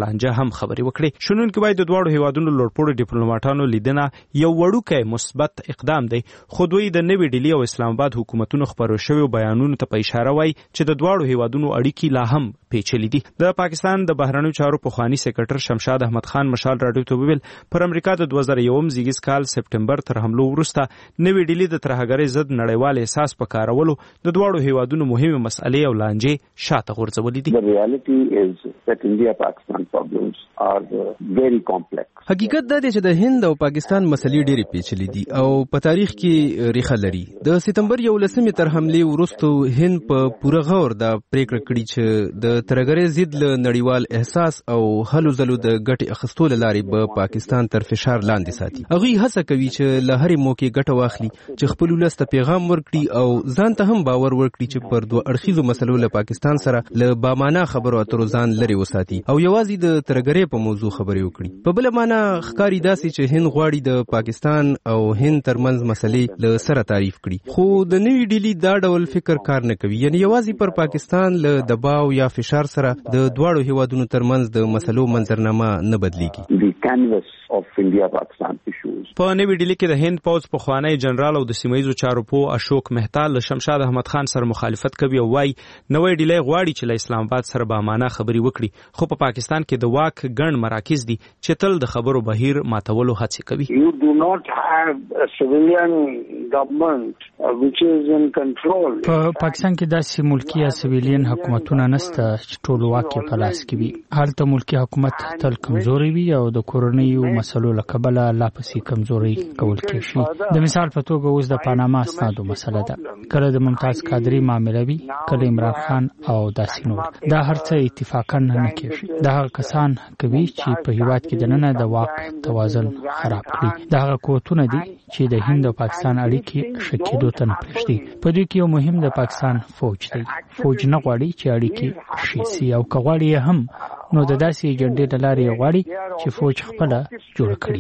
لانجه هم خبري وکړي. شنونکو باید د دواړو هیوادونو لوړپوړو ډیپلوماټانو لیدنه یو وړوکی مثبت اقدام دی، خو دوی د نوې ډیلي او اسلام آباد حکومتونو خبرو شویو بیانونو ته په اشاره وایي چې د دواړو هیوادونو اړیکې لا هم پیچلې دي. د پاکستان د بهرنیو چارو پخوانی سکرټر شمشاد احمد خان مشال راډیو ته وویل پر امریکا د دوه زره یو زیږیز کال سپټمبر تر حملو وروسته نوې ډیلي د ترهګرۍ ضد نړیوال احساس په کارولو د دواړو هیوادونو مهمه مسئلې او لانجې شاته غورځولې دي. The reality is that India-Pakistan problems are very complex. حقیقت دا دی چې د هند او پاکستان مسلې ډېرې پیچلې دي او په تاریخ کې ریښه لري. د سپتمبر یولسمې تر حملې وروسته هند په پوره غور دا پریکړه کړې چې د ترهګرۍ ضد له نړیوال احساس او هلو ځلو د ګټې اخیستو له لارې به پاکستان تر فشار لاندې ساتي. هغوی هڅه کوي چې له هرې موقع ګټه واخلي، چې خپل ولس ته پیغام ورکړي او ځان ته هم باور ورکړي چې پر دوه اړخیزو مسلو له پاکستان سره له بامانه خبرو اترو ځان لرې وساتي او یوازې د ترهګرۍ په موضوع خبرې وکړي. په بله معنا ښکاري داسې چې هند غواړي د پاکستان او هند ترمنځ مسلې له سره تعریف کړي، خو د نوې ډیلي دا ډول فکر کار نه کوي. یعنی یوازې پر پاکستان له دباو یا فشار سره د دواړو هیوادونو ترمنځ د مسلو منظرنامه نه بدلیږي. په نوې ډیلي کې د هند پوځ پخوانی جنرال او د سیمه ییزو چارو پوه اشوک مهتا له شمشاد احمد خان سره مخالفت کوي او وايي نوې ډیلي غواړي چې له اسلام آباد سره به امانه خبرې وکړي، خو په پاکستان کې د واک ګڼ مراکز دي چې تل د خبرو بهیر ماتولو هڅې کوي. You do not have a civilian government which is in control. په پاکستان کې داسې ملکی یا سیویلین حکومتونه نشته چې ټول واک په لاس کې وي. هلته ملکی حکومت تل کمزوري وي او د کورنیو مسلو له کبله لا پسې کمزوري کول کېږي. د مثال په توګه اوس د پاناما اسنادو مسله ده، کله د ممتاز قادری معامله وي، کله عمران خان او داسې نور. دا هر څه اتفاقا نه کېږي. دا هغه کسان کوي چې په هیواد کې دننه د واک توازن خراب کړي. دا هغه قوتونه دي چې د هند او پاکستان اړیکې ښه کېدو ته نه پرېږدي. په دوی کې یو مهم د پاکستان فوج دی. فوج نه غواړي چې اړیکې ښې سي او که غواړي یې هم نو د داسې ایجنډې له لارې غواړي چې فوج خپله جوړه کړې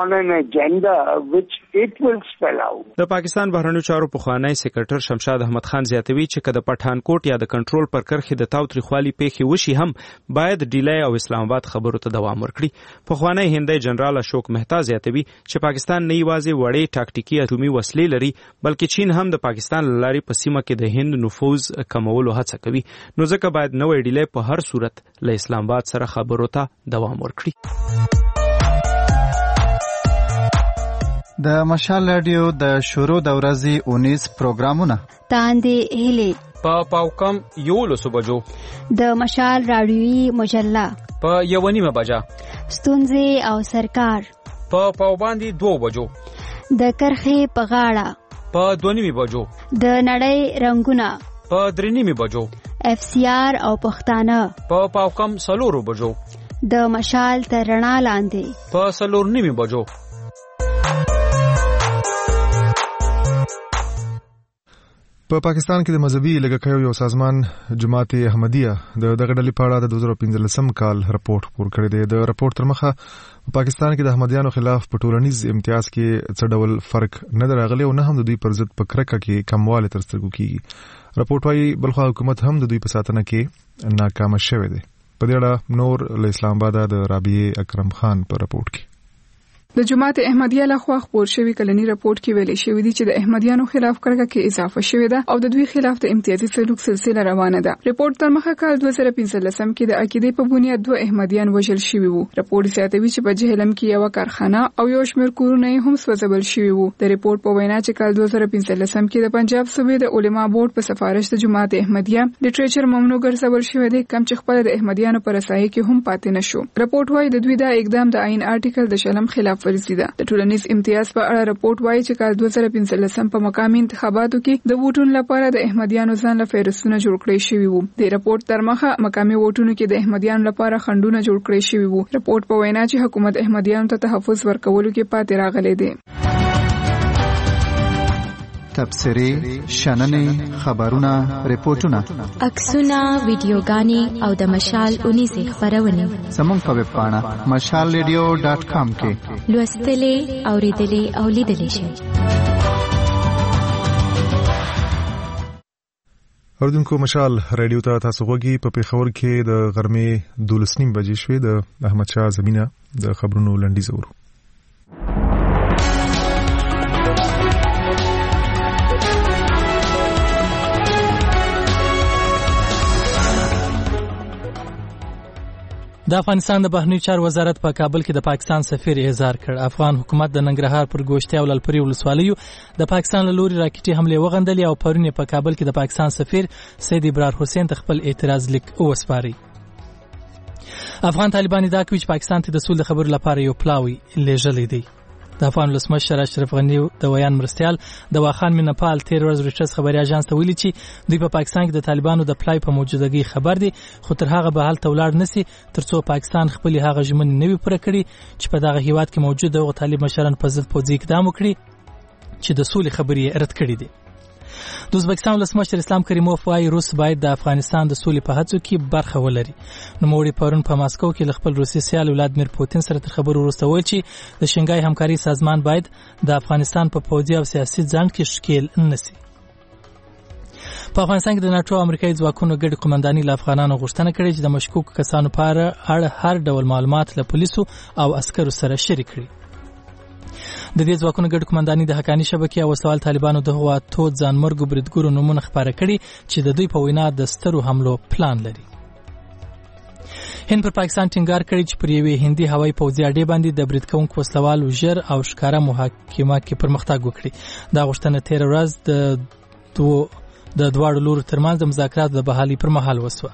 وي. د پاکستان بهرنیو چارو پخوانی سکرټر شمشاد احمد خان زیاتوي چې که د پټانکوټ یا د کنټرول پر کرښې د تاوتریخوالي پیښې وشي هم باید ډیلی او اسلام آباد خبرو ته دوام ورکړي. پخوانی هندی جنرال اشوک مهتا زیاتوي چې پاکستان نه یوازې وړې ټاکټیکي اټومي وسلې لري بلکې چین هم د پاکستان له لارې په سیمه کې د هند نفوذ کمولو هڅه کوي، نو ځکه باید نوې ډیلی په هر صورت له اسلام آباد سره خبرو ته دوام ورکړي. د مشال رادیو د شروع د ورځې اونیز پروګرامونه تاندې هلي په پاوکم یولسو بجو، د مشال رادیوي مجله په یو نیمه بجه، ستونزې او سرکار په پاوباندې دو بجو، د کرخې په غاړه په دو نیمه بجو، د نړۍ رنگونه په درې نیمه بجو، اف سی آر او پښتانه په پاوکم سلورو بجو، د مشال تر رڼا لاندې په سلور نیمه بجو. په پاکستان کې د مذهبي لږکیو یو سازمان جماعت احمدیه د دغه ډلې په اړه د دوه زره پنځلسم کال رپورت خپور کړی دی. د رپورت تر مخه په پاکستان کې د احمدیانو خلاف په ټولنیز امتیاز کې څه ډول فرق نه راغلی او نه هم د دوی پر ضد په کرکه کې کموالی تر سترګو کیږي. رپورت وايي بلخوا حکومت هم د دوی په ساتنه کې ناکام شوی دی. په دې اړه نور له اسلام آباد د رابعه اکرم خان په رپورت کې د جماعت احمدیه لخوا خپور شوی کلنی رپورت کې ویل شوی دی چې د احمدیانو خلاف کرکه کې اضافه شوې ده او د دوی خلاف د امتیازي سلوک سلسله روانه ده. رپورت تر مخه کال دوه زره پنځلسم کې د عقیدې په بنیاد دوه احمدیان وژل شوي وو. رپورت زیاتوي چې په جهلم کې یو کارخانه او یو شمېر کورونه هم سوځول شوي وو. د رپورت په وینا چې کال دوه زره پنځلسم کې د پنجاب صوبې د علما بورډ په سفارش د جماعت احمدیه لټریچر ممنوع ګرځول شوی دی، کم چې خپل د احمدیانو پر رسایي کې هم پاتې نشو. رپورت وايي د دوی دا اقدام د آئین آرټیکل د شلم خلاف ورزي ده. د ټولنیز امتیاز په اړه رپورت وايي چې کال دوه زره پنځلسم په مقامي انتخاباتو کې د ووټونو لپاره د احمدیانو ځان له فهرستونه جوړ کړی شوي وو. د رپورت تر مخه مقامي ووټونو کې د احمدیانو لپاره خنډونه جوړ کړی شوي وو. رپورت په وینا چې حکومت احمدیانو ته تحفظ ورکولو کې پاتې راغلی دی. تبصرې، شننې، خبرونه، ریپورتونه، عکسونه، ویډیوګانې او د مشال اونیزې خبرونه زموږ په ویب پاڼه مشال ریډیو ډاټ کام کې لوستلې، اوریدلې او لیدلې شئ. اوردونکو مشال رادیو ته تاسو غوږی په پیښور کې د غرمې دولس نیم بجې شوې د احمد شاه زمینه د خبرونو لنډیز ورو. د افغانستان د بهرنیو چارو وزارت په کابل کې د پاکستان سفیر احضار کړ. افغان حکومت د ننګرهار پر ګوشتي او للپورې ولسوالیو د پاکستان له لوري راکټي حمله وغندلې او پرون په کابل کې د پاکستان سفیر سید ابرار حسین ته خپل اعتراض لیک وسپاري. افغان طالبان دا کوي چې پاکستان ته د سولې خبرو لپاره یو پلاوی لېږلی دی. د افغان ولسمشر اشرف غنی د ویان مرستيال د واخان منپال تیر ورځ رويټرز خبري اژانس ته ویلي چې دوی په پاکستان کې د طالبانو د پلای په موجودګۍ خبر دي، خو تر هغه به حل تولاړ نسی ترڅو پاکستان خپل هغه ژمن نوي پوره کړي چې په دغه هیواد کې موجود دغه طالب مشران په ضد پوځي اقدام وکړي چې د سولې خبري رد کړي دي. د ازبکستان ولسمشر اسلام کریموف وايي روس باید د افغانستان د سولې په هڅو کې برخه ولري. نو موري پرون په ماسکو کې خپل روسي سیال ولادمیر پوتین سره تر خبرو وروسته ویل چې د شنګای همکاري سازمان باید د افغانستان په پوځي او سیاسي ځان کې شکیل نسی. په افغانستان کې د ناتو امریکایي ځواکونو ګډ قومنداني له افغانانو غوښتنه کړې چې د مشکوک کسانو په اړه هر ډول معلومات له پولیسو او عسکرو سره شریک کړي. د دې ځواکونو ګډ قومنداني د حقانی شبکې او وسوال طالبانو د هوا تو ځانمرګو بریدګرو نمونه خبره کړي چې د دوی په وینا د سترو حملو پلان لري. هند پر پاکستان ټینګار کړی چې پر یوې هندي هوایي پوځي اډې باندې د برید کوونکو وسلوالو ژر او ښکارا محاکمه کې پرمختګ وکړي. دا غوښتنه تیر ورځ د دوه د دواړو لورو ترمنځ د مذاکراتو د بحالي پر مهال وسوه.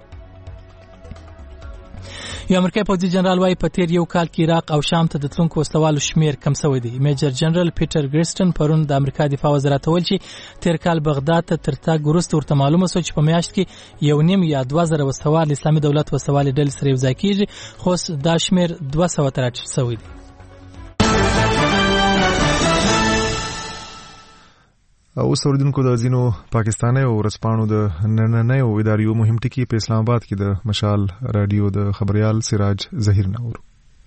یو امریکایي پوځي جنرال وايي په تیر یو کال کې عراق او شام ته د تلونکو وسلوالو شمیر کم شوی دی. میجر جنرال پیټر ګریسټن پرون د امریکا دفاع وزارت ویل چې تیر کال بغداد ته تر تګ وروسته ورته معلومه شو چې په میاشت کې یو نیم یا دوه زره وسوال اسلامي دولت وسوال ډلې سره یوځای کیږي، خو دا شمیر دوه سوه ته راټیټ شوی دی. اوس اوریدونکو د ځینو پاکستاني او ورځپاڼو د نننیو اداریو مهم ټکي په اسلام آباد کې د مشال رادیو د خبريال سراج ظهیر نور.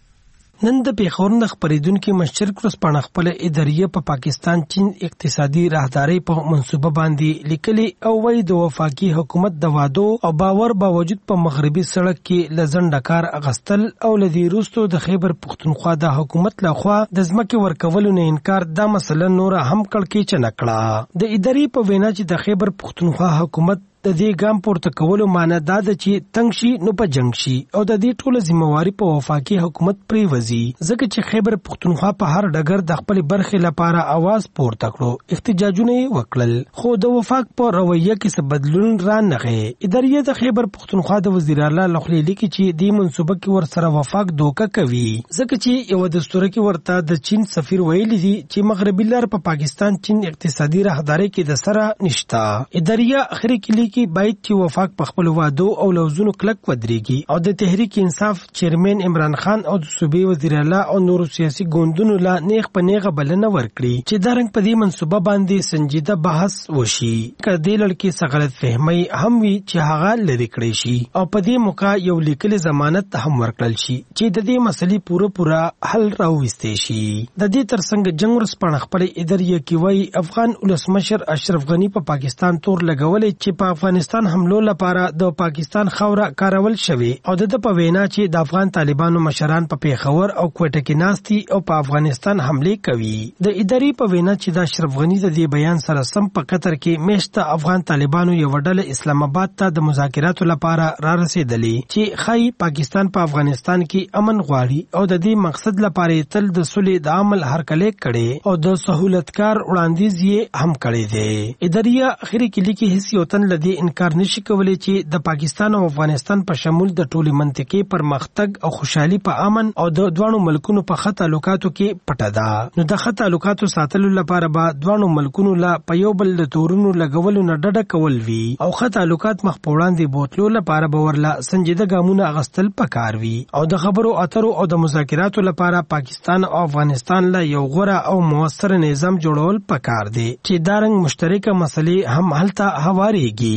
نن د پیښور د خبرېدونکو مشرک ورځپاڼه خپل اداریه په پاکستان چین اقتصادي راهداري په منصوبه باندې لیکلي او وایي د وفاقي حکومت د وادو او باور باوجود په مغربي سړک کې لزنډ کار اغستل او لدی روستو د خیبر پختونخوا د حکومت لخوا د ځمکې ورکولو نه انکار دا مسله نور هم کړکېچ نه کړه. د اداري په وینا چې د خیبر پختونخوا حکومت د دې ګام پورته کولو معنی دا ده چې تنگ شي نو په جنگ شي او د دې ټوله ذمہواری په وفاقي حکومت پرې وزي، ځکه چې خیبر پختونخوا په هر ډګر د خپل برخې لپاره आवाज پورته کړو، احتجاجونه وکړل، خو د وفاق په رویه کې څه بدلون را نغی. اداریه د خیبر پختونخوا د وزیر اعلی لخوا لیکي چې د منصوبه کې ور سره وفاق دوکه کوي، ځکه چې یو دستور کې ورته د چین سفیر ویلي دي چې مغربي لار په پاکستان چین اقتصادي راهداري کې د سره نشتا. اداریه اخري کې کې باید چې وفاق په خپل وادو او لوزونو کلک ودرېږي او د تحریک انصاف چیرمن عمران خان او د صوبې وزیر اعلی او نورو سیاسي ګوندونو لا نیغ په نیغه بلنه ورکړي چې دا رنګ په دې منصوبه باندې سنجیده بحث وشي، که دې لړکې څه غلط فهمي هم وي چې هغه لرې کړی شي او په دې موقع یو لیکلي ضمانت هم ورکړل شي چې د دې مسلې پوره پوره حل راوستې شي. د دې ترڅنګ جنگ ورسپانه خپل اداریه کې وایي افغان ولسمشر اشرف غنی په پاکستان تور لګولې چې په افغانستان حملو لپاره د پاکستان خوره کارول شوی او د په وینا چې د افغان طالبانو مشران په پیښور او کوټه کې ناستي او په افغانستان حمله کوي. د اداري په وینا چې د اشرف غنی د دې بیان سره سم په قطر کې میشته افغان طالبانو یو ډله اسلام آباد ته د مذاکراتو لپاره را رسیدلې چې خای پاکستان په افغانستان کې امن غواړي او د دې مقصد لپاره تل د صلح د عمل هرکلی کړي او د سہولتکار وړاندیز یې هم کړی دی. اداریه اخري کې لیکي هیڅ یو تن لدی انکار نشي کولای چې د پاکستان او افغانستان په شمول د ټولي منطقې پرمختګ او خوشحالي په امن او د دوه ملکونو په خط تعلقاتو کې پټه ده. نو د خط تعلقاتو ساتلو لپاره به دوه ملکونو لا په یو بل د تورونو لګولو نه ډډه کول وی او خط تعلقات مخ په وړاندې بوتلو لپاره به ورلا سنجیده ګامونه اغستل پکار وی او د خبرو اترو او د مذاکراتو لپاره پاکستان او افغانستان له یو غوره او موثر نظام جوړول پکار دي چې دا رنګ مشترکه مسلې هم هلته هواريږي.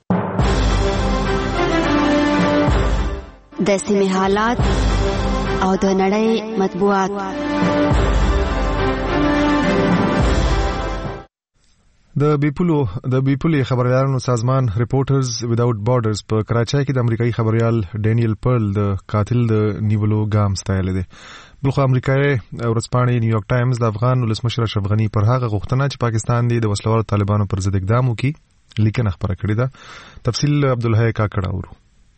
د سیمې حالات او د نړۍ مطبوعات. د بیپولو د بیپولي خبريالانو سازمان ریپورټرز ویداوت بارډرز په کراچۍ کې د امریکایي خبريال ډینیل پرل د قاتل د نیولو ګام ستایل دي. بلخو امریکایي ورځپاڼې نیویارک ټایمز د افغان ولسمشر اشرف غنی پر هغه غوښتنه چې پاکستان د وسلوال طالبانو پر ضد اقدام وکړي لیکنه خبره کړې ده. تفصیل عبدالحی کاکړه اورو.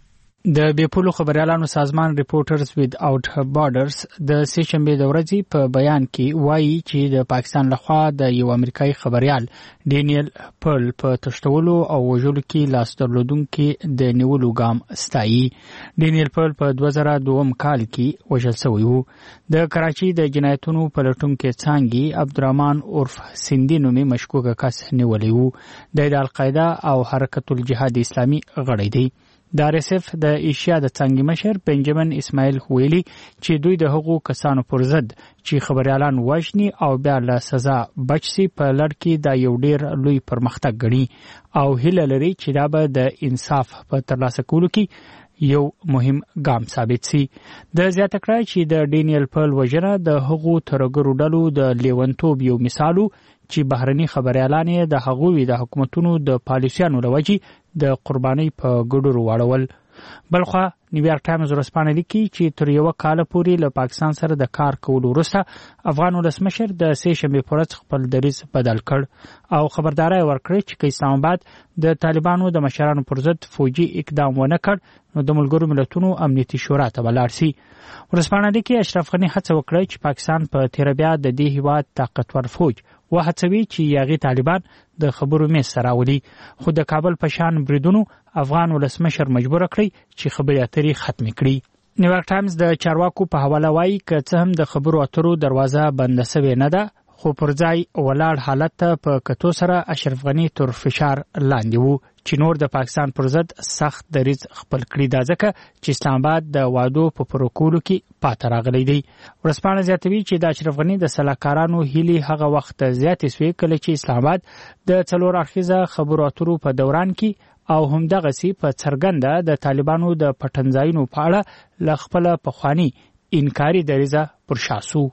د بیپولو خبريالانو سازمان ریپورټرز وید اوټ بارډرز د سې شنبه د ورځې په بیان کې وایي چې د پاکستان لخوا د یو امریکایي خبريال ډینیل پرل په تشتولو او وژلو کې لاس درلودونکو د نیولو ګام ستایي. ډینیل پرل په دوه زره دوه کال کې وژل شوی و. د کراچۍ د جنایتونو پلټونکو څانګې عبدالرحمن عرف سیندي نومي مشکوک کس نیولی و. د القاعده او حرکت الجهاد اسلامي غړی دی. د آر اس اف د ایشیا د څنګه مشر بنجامین اسماعیل ویلي چې دوی د هغو کسانو پر ضد چې خبريالان وژني او بیا له سزا بچ سي په لړ کې دا یو ډیر لوی پرمختګ ګڼي او هیله لري چې دا به د انصاف په ترلاسه کولو کې یو مهم ګام ثابت سي. د زیاته کړه چې د ډینیل پرل وژنه د هغو ترګرو ډلو د لیونتوب یو مثالو چې بهرني خبريالان د هغوی د حکومتونو د پالیسیانو لوجي د قرباني په ګډورو واړول. بلخو نیویارک ټایمز ورځپاڼه لیکي چې تر یو کال پورې له پاکستان سره د کار کولو وروسته افغان ولسمشر د سې شنبه پر ورځ خپل دریځ بدل کړ او خبرداري ورکړه چې اسلام آباد د طالبانو د مشرانو پر ضد فوجي اقدام ونه کړ نو د ملګرو ملتونو امنیتي شورا ته ولاړ سي. ورځپاڼه لیکي اشرف غنی هڅه وکړه چې پاکستان په تیر بیا د دې هیواد طاقتور فوج وهڅوي چې یاغي طالبان د خبرو میز سره راولي. خو د کابل په شان بریدونو افغان ولسمشر مجبور کړی چې خبري اترې ختم کړي. نیویارک ټایمز د چارواکو په حواله وایي چې څه هم د خبرو اترو دروازه بنده شوې نه ده خو پر ځای ولاړ حالت ته په کتو سره اشرف غنی تر فشار لاندې وو چې نور د پاکستان پر ضد سخت دریځ خپل کړی دا ځکه چې اسلام آباد د وادو په پروکولو کې پاتې راغلی دی. ورځپاڼه زیاتوي چې د اشرف غنی د سلاکارانو هیلي هغه وخت زیاتې سوې کله چې اسلام آباد د څلور اړخیزه خبرو اترو په دوران کې او هم دغه سي په څرګنده د طالبانو د پټنځایونو په اړه ل خپل پخوانی انکاري دریځه پر شاسو.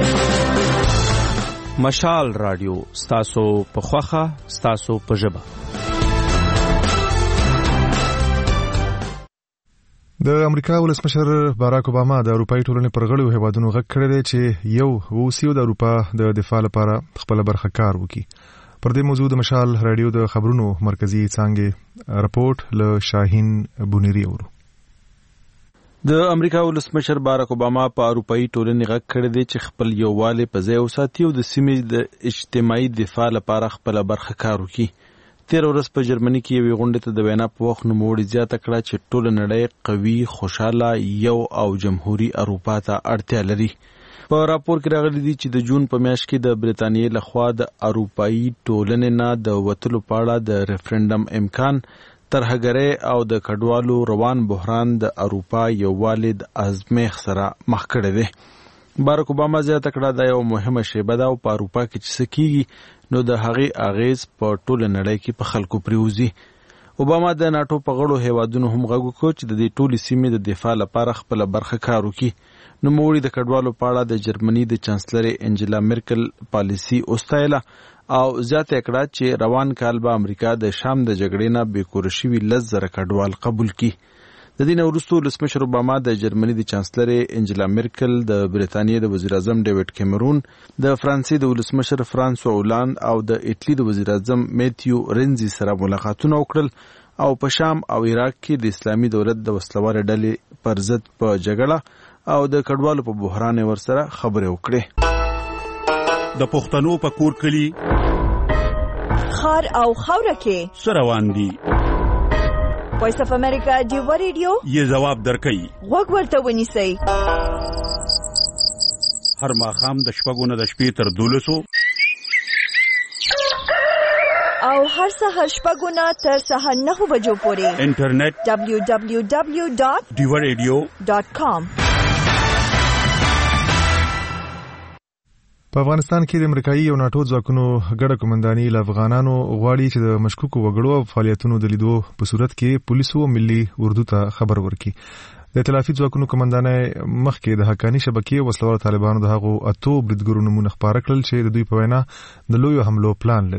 مشال رادیو ستاسو په خوخه ستاسو په ژبه. د امریکا ولسمشر باراک اوباما د اروپאי ټولنې پر غړو هیوادونو غږ کړی دی چې یو ووسیو د اروپا د دفاع لپاره خپل برخه کار وکړي. پر دې موضوع د مشال رادیو د خبرونو مرکزی څنګه رپورت له شاهین بونيري اورو. د امریکا ولسمشر باراک اوباما په اروپאי ټولنې غږ کړی دی چې خپل یووالی په ځای وساتي او د سیمې د اجتماعي دفاع لپاره خپل برخه کار وکړي. تیر ورځ په جرمني کې یوې غونډې ته د وینا په وخت نوموړي زیاته کړه چې ټوله نړۍ قوي خوشاله یو او جمهوریت اروپا ته اړتیا لري. په راپور کې راغلي دي چې د جون په میاشت کې د برېټانیې لخوا د اروپאי ټولنې نه د وتلو په اړه د ریفرندم امکان ترهګرۍ او د کډوالو روان بحران د اروپا یووالي د ازمېښت سره مخ کړی دی. باراک اوباما زیاته کړه دا یو مهمه شیبه ده او په اروپا کې چې څه کیږي نو د هغې اغیز په ټوله نړۍ کې په خلکو پریوزي. اوباما د ناټو په غړو هیوادونو هم غږ وکړ چې د دې ټولې سیمې د دفاع لپاره خپل برخه کار وکړي. نوموړي د کډوالو په اړه د جرمني د چانسلر انجلا میرکل پالیسي اوستایله او زیاته کړه چې روان کال به امریکا د شام د جګړې نه بیکور شوي لس زره کډوال قبول کړي. د دې نه وروسته ولسمشر اوباما د جرمني د چانسلر انجلا میرکل، د برېټانیې د وزیر اعظم ډیوډ کیمرون، د فرانسې د ولسمشر فرانسوا اولاند او د ایټلی د وزیر اعظم میتیو رینزي سره ملاقاتونه وکړل او په شام او عراق کې د اسلامي دولت د وسلوال ډلې پر ضد په جګړه او د کډوالو په بحران ورسره خبرې وکړې. د پښتنو په کور کلی خار او خوره کې سروان دي. وایس اف امریکا دیو ریډیو یې جواب درکړي. وګ ورته ونیسئ. هر ماښام د شپږو نه د شپې تر دولسو او هر سهار شپږو نه تر سهار نهو بجو پورې انټرنیټ دبلیو دبلیو دبلیو ډاٹ دیو ریډیو ډاٹ کام. په افغانستان کې د امریکایي او ناټو ځواکونو ګډه قومنداني له افغانانو غواړي چې د مشکوکو وګړو او فعالیتونو د لیدو په صورت کې پولیسو او ملي اردو ته خبر ورکړي. د ائتلافي ځواکونو قومنداني مخکې د حقاني شبکې وسلوال طالبانو د هغو اتو بریدګرو نمونه خپاره کړل چې د دوی په وینا د لویو حملو پلان لري.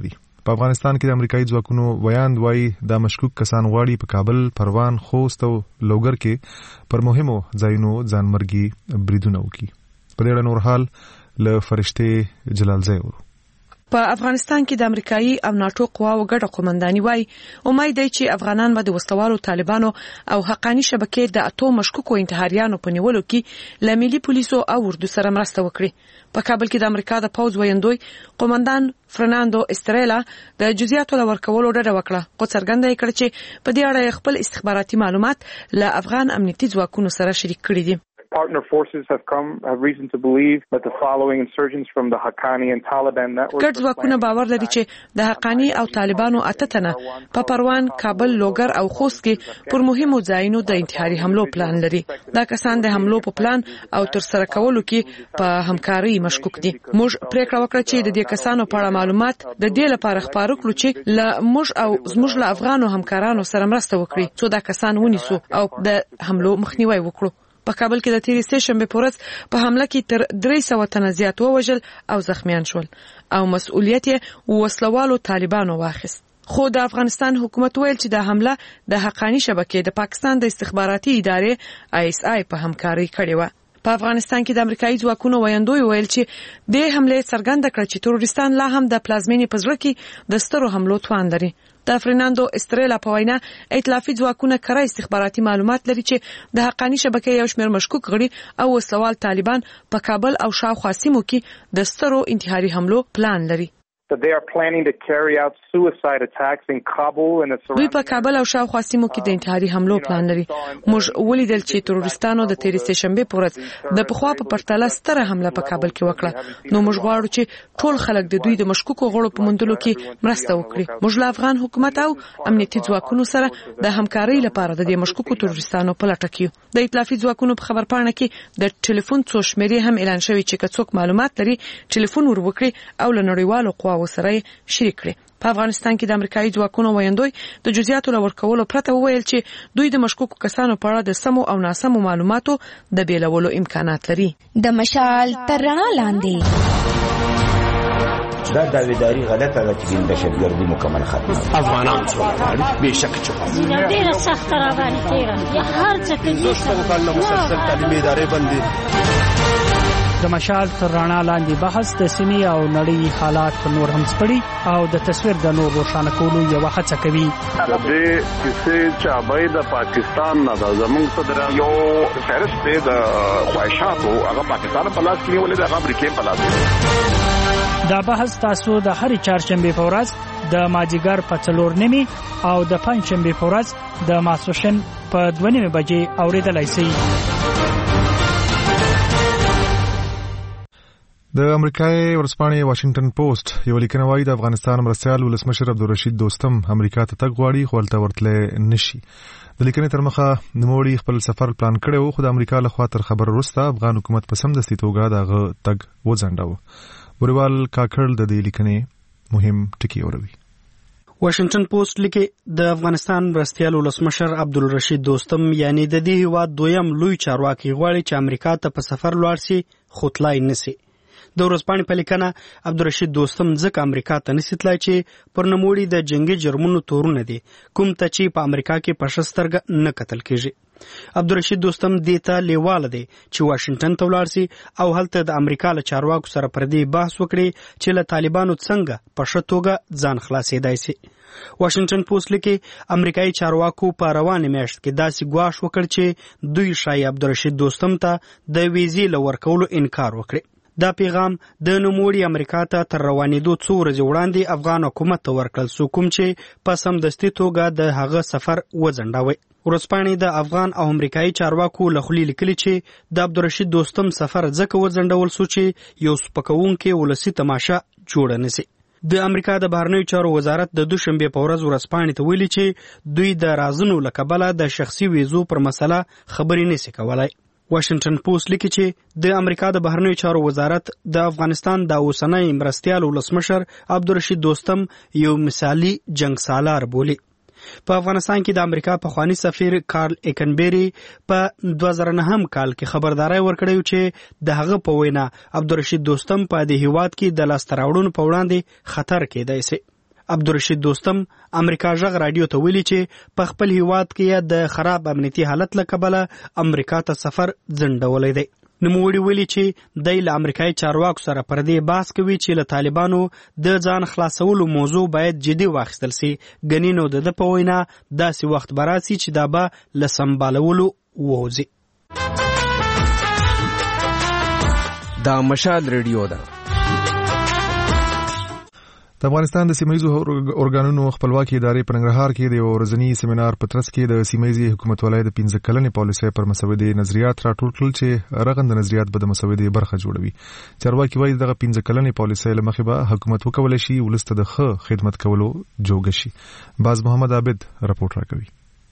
په افغانستان کې د امریکایي ځواکونو ویاند وایي دا مشکوک کسان غواړي په کابل، پروان، خوست او لوګر کې پر مهمو ځایونو ځانمرګي بریدونه وکړي. په دې اړه نور حال له فرشته جلالزی ورو. په افغانستان کې د امریکایي او ناتو قواو ګډه قومنداني وایي امید دی چې افغانان به د وسلوالو طالبانو او حقانی شبکې د اتو مشکوکو انتحاریانو په نیولو کې له ملي پولیسو او اردو سره مرسته وکړي. په کابل کې د امریکا د پوځ ویاندوی قومندان فرناندو استریلا د جزئیاتو لورکولو ډډه وکړه، خو څرګنده کړه چې په دې اړه خپل استخباراتي معلومات له افغان امنیتي ځواکونو سره شریک کړي دي. Partner forces have come have reason to believe that the following insurgents from the Haqqani and Taliban network ګډ ځواکونه باور لري چې د حقانی او طالبانو اته تنه په پروان، کابل، لوګر او خوست کې پر مهمو ځایونو د انتحاري حملو پلان لري. دا کسان د حملو په پلان او تر سره کولو کې په همکاري مشکوک دي. موږ پریکړه وکړه چې د دې کسانو په اړه معلومات د دې لپاره خبرو کړو چې له موږ او زموږ له افغانو همکارانو سره مرسته وکړي څو دا کسان ونیسو او د حملو مخنیوي وکړو. په کابل کې د تیرې سه شنبه په ورځ په حمله کې تر درې سوه تنه زیات ووژل او زخمیان شول او مسؤلیت یې وسلوالو طالبانو واخیست. خو د افغانستان حکومت ویل چې د حمله د حقانی شبکې د پاکستان د استخباراتي ادارې آی اس آی په همکاري کړې و. په افغانستان کې د امریکایي ځواکونو ویاندوی ویل چې د حمله څرګنده کړ چې تروریستان لا هم د پلازمینې په زړه کې د سترو حملو توان لري. د فرناندو استریلا په وینا ائتلافي ځواکونه کره استخباراتي معلومات لري چې د حقانی شبکې یو شمېر مشکوک غړي او وسلوال طالبان په کابل او شاوخوا سیمو کې د سترو انتحاري حملو پلان لري. They are planning to carry out suicide attacks in Kabul and its دوی په کابل او شاوخوا سیمو کې د انتحاري حملو پلان لري. موږ ولیدل چې تروریستانو د تیرې سه شنبه په ورځ د پخوا په پرتله ستره حمله په کابل کې وکړه. نو موږ غواړو چې ټول خلک د دوی د مشکوکو غړو په موندلو کې مرسته وکړي. موږ له افغان حکومت او امنیتي ځواکونو سره د همکارۍ لپاره د دې مشکوکو تروریستانو په لټه کې. د ائتلافي ځواکونو په خبرپاڼه کې د ټلیفون څو شمیرې هم اعلان شوی چې کڅوک معلومات لري ټلیفون ور وکړي او له نړیوالو قواو سره شریک کړي. په افغانستان کې د امریکایي ځواکونو ویاندوی د جزئیاتو لورکولو پرته وویل چې دوی د مشکوکو کسانو په اړه د سمو او ناسمو معلوماتو د بیلولو امکانات لري. د مشال تر رڼا لاندې دا داویداری غلطه ده چې د دهشتګردي مکمل ختمه افغانان څوک به شک چوکا ډیره سخت را باندې تیرا هر څه کې دوستو کله مسلسل تعلیمي ادارې باندې د مشال تر رڼا لاندې بحث د سیمې او نړۍ حالات نور هم سپړي او د تصویر د نور روښانه کولو یو هڅه کوي. د دې کیسې چابای د پاکستان نه د زموږ صدر یو فهرست دی د خواهشاتو هغه پاکستان په لاس کې ولې د امریکا په لاس. دا بحث تاسو د هرې چهارشنبه په ورځ د ماجیګر په څلور نیمې او د پنځشنبه په ورځ د ماسوشن په دوه نیمې بجې اوریدلای شئ. د امریکای ورځپاڼې واشنگټن پوسټ یو لیکنه وايي د افغانستان مرستیال ولسمشر عبدالرشید دوستم امریکا ته تګ غواړي خو هلته ورتلی نشي. د لیکنې تر مخه نوموړي خپل سفر پلان کړی و خو د امریکا لخوا تر خبر وروسته افغان حکومت په سمدستي توګه دغه تګ وځنډاوه. بوریوال کاکړ د دې لیکنې مهم ټکي اوروي. واشنگټن پوسټ لیکي د افغانستان مرستیال ولسمشر عبدالرشید دوستم یعنی د دې هیواد دویم لوی چارواکي غواړي چې امریکا ته په سفر لاړ شي خو تلای نشي. د ورځپاڼې په لیکنه عبدالرشید دوستم ځکه امریکا ته نشي تلای چې پر نوموړي د جنگي جرمونو تورونه دي کوم ته چې په امریکا کې په ښه سترګه نه کتل کیږي. عبدالرشید دوستم دې ته لیواله دی چې واشنگټن ته ولاړ شي او هلته د امریکا له چارواکو سره پر دې بحث وکړي چې له طالبانو څنګه په ښه توګه ځان خلاصېدای شي. واشنگټن پوسټ لیکي امریکایي چارواکو په روانه میاشت کې داسې ګواښ وکړ چې دوی شایي عبدالرشید دوستم ته د ویزې له ورکولو انکار وکړي. دا پیغام د نوموړي امریکا ته تر روانېدو څو ورځې وړاندې افغان حکومت ته ورکړل شو کوم چې په سمدستي توګه د هغه سفر وځنډاوه. ورځپاڼې د افغان او امریکایي چارواکو له خولې لیکلي چې د عبدالرشید دوستم سفر ځکه وځنډول شو چې یو سپکوونکی ولسي تماشه جوړه نشي. د امریکا د بهرنیو چارو وزارت د دوشنبه په ورځ ورځپاڼې ته ویلي چې دوی د رازونو له کبله د شخصي ویزو پر مسله خبرې نشي کولای. واشنگټن پوسټ لیکي چې د امریکا د بهرنیو چارو وزارت د افغانستان د اوسنۍ مرستیال ولسمشر عبدالرشید دوستم یو مثالي جنگ سالار بولي. په افغانستان کې د امریکا پخوانی سفیر کارل ایکنبری په دوه زره نهم کال کې خبرداري ورکړی چې د هغه په وینا عبدالرشید دوستم په دې هیواد کې د لاسته راوړنو په وړاندې خطر کېدای شي. عبدالرشید دوستم امریکا جغ رادیو ته ویلي چې په خپل هیواد کې د خراب امنیتي حالت له کبله امریکا ته سفر ځنډولی دی. نوموړي ویلي چې دی له امریکایي چارواکو سره پر دې بحث کوي چې له طالبانو د ځان خلاصولو موضوع باید جدي واخیستل سي. ګنې نو د ده په وینا داسې وخت به راسي چې دا به له سمبالولو ووځي. دا مشال ریډیو ده. د افغانستان د سیمه ییزو اورګانونو خپلواکي ادارې په ننګرهار کې د یو ورځني سیمینار په ترڅ کې د سیمه ییزې حکومتولۍ د پنځه کلنې پالیسۍ پر مسودې نظریات راټول کړل چې رغنده نظریات به د مسودې برخه جوړوي. چارواکي وایي دغه پنځه کلنې پالیسۍ له مخې به حکومت وکولای شي ولس ته د ښه خدمت کولو جوګه شي. باز محمد عابد راپورټ راکوي.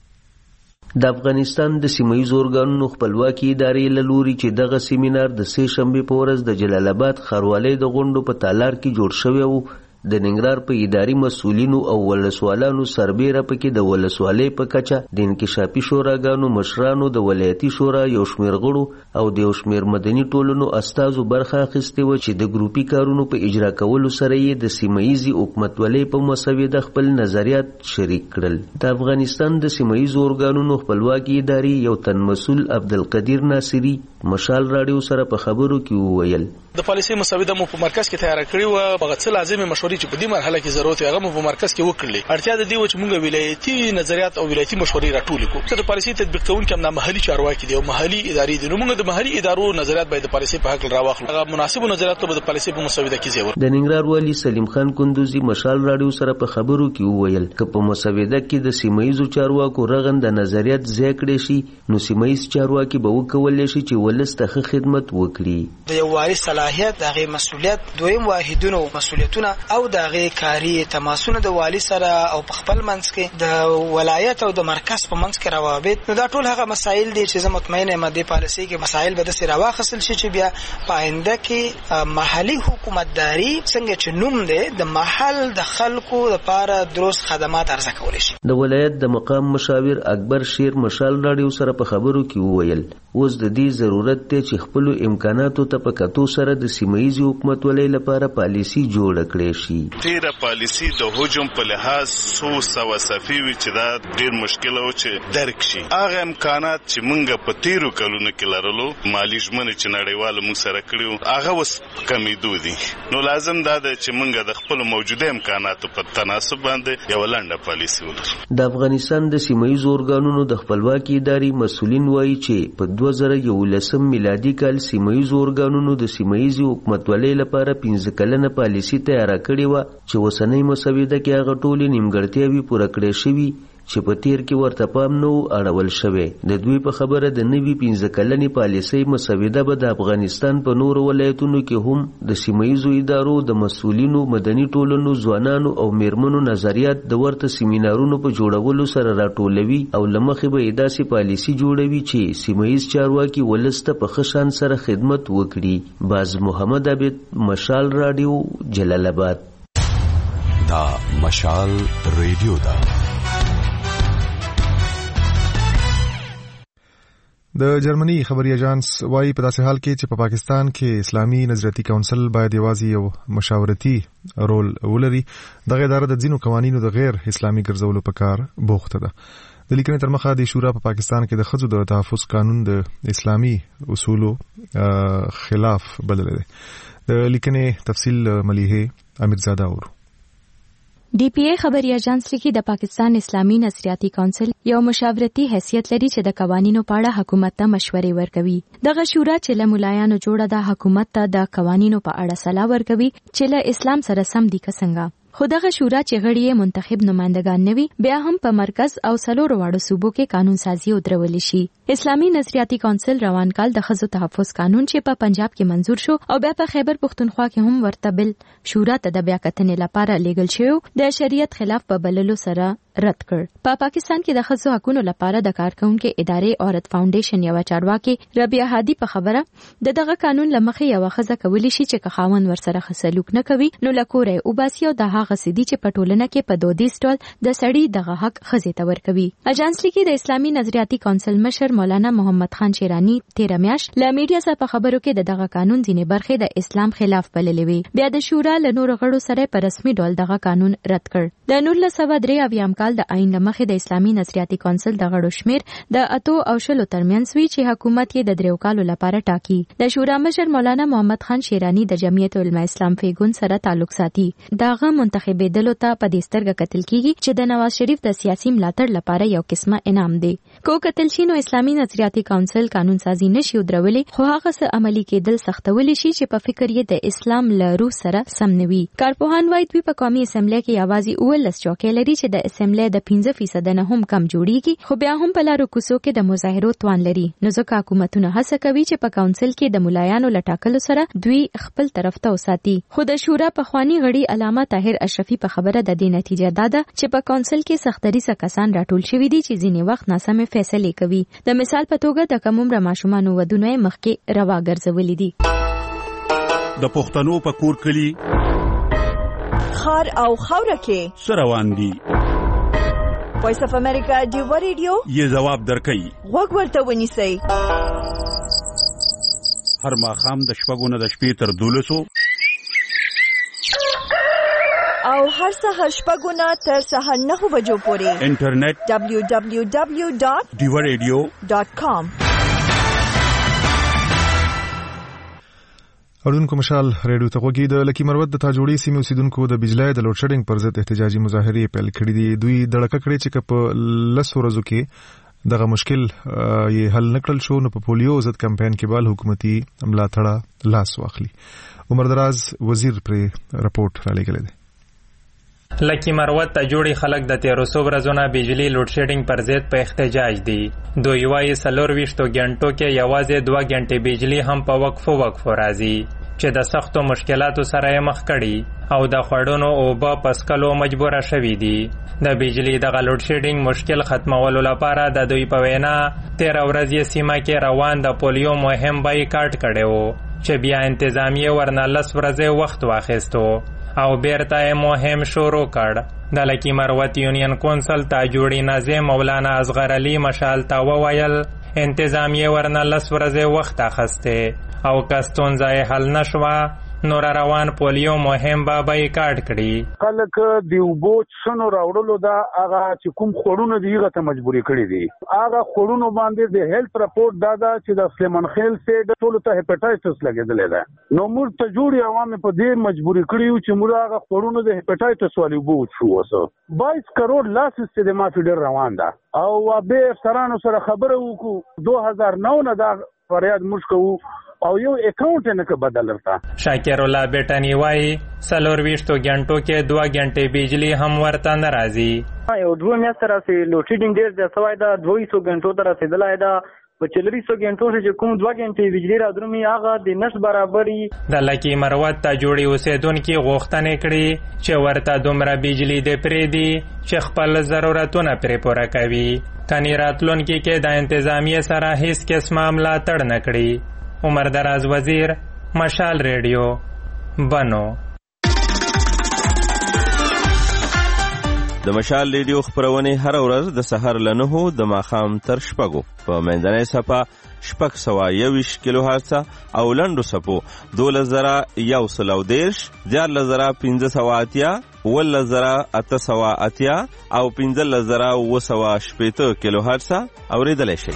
د افغانستان د سیمه ییزو اورګانونو خپلواکي ادارې له لوري چې دغه سیمینار د سې شنبې په ورځ د جلال آباد ښاروالۍ د غونډو په تالار کې جوړ شوی و، د ننګرهار په اداري مسؤلینو او ولسوالانو سربیره پکې د ولسوالۍ په کچه د انکشافي شوراګانو مشرانو، د ولایتي شورا یو شمېر غړو او د یو شمېر مدني ټولنو استازو برخه اخیستې وه چې د ګروپي کارونو په اجرا کولو سره یې د سیمه ییزې حکومتولۍ په مسودې خپل نظریات شریک کړل. د افغانستان د سیمه ییزو اورګانونو خپلواکي ادارې یو تن مسؤل عبدالقدیر ناصري مشال راډیو سره په خبرو کې وویل د پالیسۍ مسوده مو په مرکز کې تیار کړی و، هغه څه لازمي مشورې چې په دې مرحله کې ضرورت هغه مو په مرکز کې وکړلې. اړتیا د دې و چې موږ ولایتي نظریات او ولایتي مشورې راټول کړو. چې د پالیسۍ تطبیق کوونکي هم محلي چارواکي دي او محلي ادارې دي، نو موږ د محلي ادارو نظریات باید د پالیسۍ په حق راواخلو. هغه مناسبو نظریاتو به د پالیسۍ په مسوده کې ځای ورکړو. د ننګرهار والي سلیم خان کندوزي مشال راډیو سره په خبرو کې وویل که په مسوده کې د سیمه ییزو چارواکو رغنده نظریات ځای کړی شي نو سیمه ییز چارواکي به وکولی شي چې ولس ته ښه خدمت وکړي. د یو والي صلاحیت د هغې مسؤلیت، دویم واحدونو مسؤلیتونه او د هغې کاري تماسونه د والي سره او په خپل منځ کې د ولایت او د مرکز په منځ کې روابط، نو دا ټول هغه مسایل دي چې زه مطمئنه یم دې پالیسۍ کې مسایل به داسې راواخیستل شي چې بیا په آینده کې محلي حکومتداري څنګه چې نوم دی د محل د خلکو لپاره درست خدمات عرضه کولی شي. د ولایت د مقام مشاور اکبر شیر مشال راډیو سره په خبرو کې وویل اوس د دې ضرورت دی چې خپلو امکاناتو ته په کتو سره د سیمه ییزې حکومتولۍ لپاره پالیسي جوړه کړې شي. تیره پالیسي د حجم په لحاظ څو سوه صفحې وي چې دا ډېر مشکل و چې درک شي. هغه امکانات چې موږ په تیرو کلونو کې لرلو، مالي ژمنې چې نړیوالو موږ سره کړي وو، هغه اوس کمیدو دي. نو لازم دا ده چې موږ د خپلو موجوده امکاناتو په تناسب باندې یوه لنډه پالیسي ولرو. د افغانستان د سیمه ییزو اورګانونو د خپلواکي ادارې مسؤلین وایي چې په دوه زره یولسم میلادي کال سیمه ییزو اورګانونو د سیمه ییزې حکومتولۍ لپاره پنځه کلنه پالیسي تیاره کړې وه چې اوسنۍ مسوده کې هغه ټولې نیمګړتیاوې پوره کړې شوي چې په تیر کې ورته پام نه و اړول شوی. د دوی په خبره د نوي پنځه کلنې پالیسۍ مسوده به د افغانستان په نورو ولایتونو کې هم د سیمه ییزو ادارو د مسؤلینو، مدني ټولنو، ځوانانو او میرمنو نظریات د ورته سیمینارونو په جوړولو سره راټولوي او له مخې به یې داسې پالیسي جوړوي چې سیمه ییز چارواکي ولس ته په ښه شان سره خدمت وکړي. باز محمد عابد مشال راډیو جلال آباد. دا مشال ریډیو ده. د جرمني خبري اژانس وايي په داسې حال کې چې په پا پاکستان کې اسلامي نظریاتي کونسل باید یوازې یو مشاورتي رول ولري، دغه اداره د ځینو قوانینو د غیر اسلامي ګرځولو په کار بوخته ده. د لیکنې تر مخه د شورا په پا پاکستان کې د ښځو د تحفظ قانون د اسلامي اصولو خلاف بللی دی. د لیکنې تفصیل ملیحه امیرزاده اورو. ډي پی اے خبري اژانس لیکي د پاکستان اسلامي نظریاتي کونسل یو مشاورتي حیثیت لري چې د قوانینو په اړه حکومت ته مشورې ورکوي. دغه شورا چې له ملایانو جوړه ده حکومت ته د قوانینو په اړه سلا ورکوي چې له اسلام سره سم دي که څنګه. خو دغه شورا چې غړي یې منتخب نمائندگان نه وي، بیا هم په مرکز او څلورو واړو صوبو کې قانون سازي ودرول شي. اسلامي نظریاتي کونسل روان کال د ښځو تحفظ قانون چې په پنجاب کې منزور شو او بیا په خیبر پښتونخوا کې هم ورته بل شورا ته د بیا کتنې لپاره لیږل شوی د شریعت خلاف په بللو سره رد کړ. په پا پاکستان کې د ښځو حقوقو لپاره د کارکونکو ادارې عورت فاونډیشن یو چارواکي ربیع هادي په خبره د دغه قانون لمخې یو ښځه کولی شي چې خاوند ورسره سلوک نه کوي نو لکورې او باسي او د هغه سدي چې په ټولنه کې په دودیز ډول د سړي دغه حق ښځې ته ورکوي. اجانس لیکي د اسلامي نظریاتي کونسل مشر مولانا محمد خان شیرانی تیر میاشت له میډیا سره په خبرو کې د دغه قانون ځینې برخې د اسلام خلاف بللې وي. بیا د شورا له نورو غړو سره په رسمي ډول دغه قانون رد کړ. د نولس سوه درې اویایم کال د عین لمخې د اسلامي نظریاتي کونسل د غړو شمیر د اتو او شلو ترمنځ وی چې حکومت یې د دریو کالو لپاره ټاکي. د شورا مشر مولانا محمد خان شیرانی د جمعیت العلماء اسلام فیګون سره تعلق ساتي. داغه منتخبېدلو ته په دې سترګه کتل کیږي چې د نواز شریف د سیاسي ملاتړ لپاره یو قسمه انعام دی. کو کتل شي نو اسلامي نظریاتي کونسل قانون سازي نشي ودرولې خو هغه څه عملي کېدل سختول شي چې په فکر یې د اسلام له روح سره سم نه وي. کارپوهان وایي دوی په قومي اسمبلی کې یوازې اولس چوکۍ لري چې د اسمبلی د پنځه فیصد نه هم کم جوړیږي خو بیا هم په لارو کوڅو کې د مظاهرو توان لري. نو ځکه حکومتونه هڅه کوي چې په کونسل کې د ملایانو لټاکلو سره دوی خپل طرف ته وساتي. خو د شورا په خوانی غړي علامه طاهر اشرفي په خبره د دې نتیجه داده چې په کونسل کې سختري کسان راټول شوي دي چې ځینې وخت ناسمې فیصلې کوي. د مثال په توګه د کم عمره ماشومانو ودونه یې مخکې روا ګرځولي دي. د پښتنو په کور کلی خار او خاوره کې څه روان دي. وایس اف امریکا ډیو ریډیو یې ځواب درکوي. غوږ ورته ونیسئ. هر ماښام د شپږو نه د شپې تر دولسو او هر سهار شپږو نه تر سهار نهو بجو پورې انټرنیټ دبلیو دبلیو دبلیو ډاٹ ډیو ریډیو ډاٹ کام. اردوونکو مشال ریډیو ته غوږی د لکی مروت د تاجوړي سیمې اوسیدونکو د بجلی د لوډ شیډینګ پر ضد احتجاجي مظاهرې پیل کړې دي. دوی دړکه کړې چې په لسو ورځو کې دغه مشکل یې حل نکړل شو نو په پولیو ضد کمپاین کې بل حکومتي ملاتړه لاس واخلي. عمر دراز وزیر پر رپورټ را لګلې ده. لکی مروت ته جوړي خلک د تیرو سو ورځو بجلی لوډ شیډینګ پر ضد په احتجاج دي. دوی وايي څلور ویشتو غنټو کې یوازې دوه غنټې بجلی هم په وقفو وقفو راځي چې د سختو مشکلاتو سره مخ کړي او د خوړونو او اوبه پسکلو مجبور شوي دي. د بجلی د لوډ شیډینګ مشکل ختمولو لپاره د دوی په وینا تیر ورځ یې سیمه کې روان د پولیو مهم بایکاټ کړو چې بیا انتظامیه ورنه لس ورځې وخت واخیستو او بیرته مهم شروع کړ. د لکی مروت یونین کونسل تاجوړي ناظم مولانا اصغر علي مشال تا وویل انتظامیه ورنه لس ورځې وخت اخسته او کستونځای حل نشوه نور روان پولیو مهم به بایکاټ کړي. خلک د اوبو څنو راوړلو دا هغه چې کوم خورونه دی هغه ته مجبوري کړي دي. هغه خورونو باندې د هیلث رپورټ دا دا چې د سلیمان خیل سیډ ټول ته هپاتایټس لګیدل ده. نو موږ ته جوړي عوام په دې مجبوري کړیو چې موږ هغه خورونو د هپاتایټس والی بو شو وسو بایس کروڑ لاس استدما فیډر روان ده او به افسرانو سره خبره وکړو دو هزار نو نه دا فریاد موږ کوو او یو اکاونټ نه کې بدل ورته. شاکر الله بیٹانی وای سلور ویشتو غنټو کې دوه غنټې بجلی هم ورته ناراضي. یو دوه میاشتې راځي لوډ شیډینګ ډیر د سوای دا دوه سو غنټو تر رسیدلای دا په چلری سو غنټو چې کوم دوه غنټې بجلی را درومي هغه د نس برابرۍ. د لکی مروت ته جوړي اوسیدونکو غوښتنه کړې چې ورته دومره بجلی د پرې دی چې خپل ضرورتونه پرې پوره کوي. کني راتلونکي کې د انتظامیه سره هیڅ کس معاملہ تړ نه کړي. عمر دراز وزیر مشال ریډیو بنو. د مشال ریډیو خبرونه هر ورځ د سحر له نهو د ماښام تر شپږو په منځنۍ صفه شپږ سوه یوویشت کیلو هرتز او لنډو صفو دولس زره یو سل او دېرش دیارلس زره پنځه سوه اتیا اوولس زره اته سوه اتیا او پنځلس زره اووه سوه شپېته کیلو هرتز اورېدلی شئ.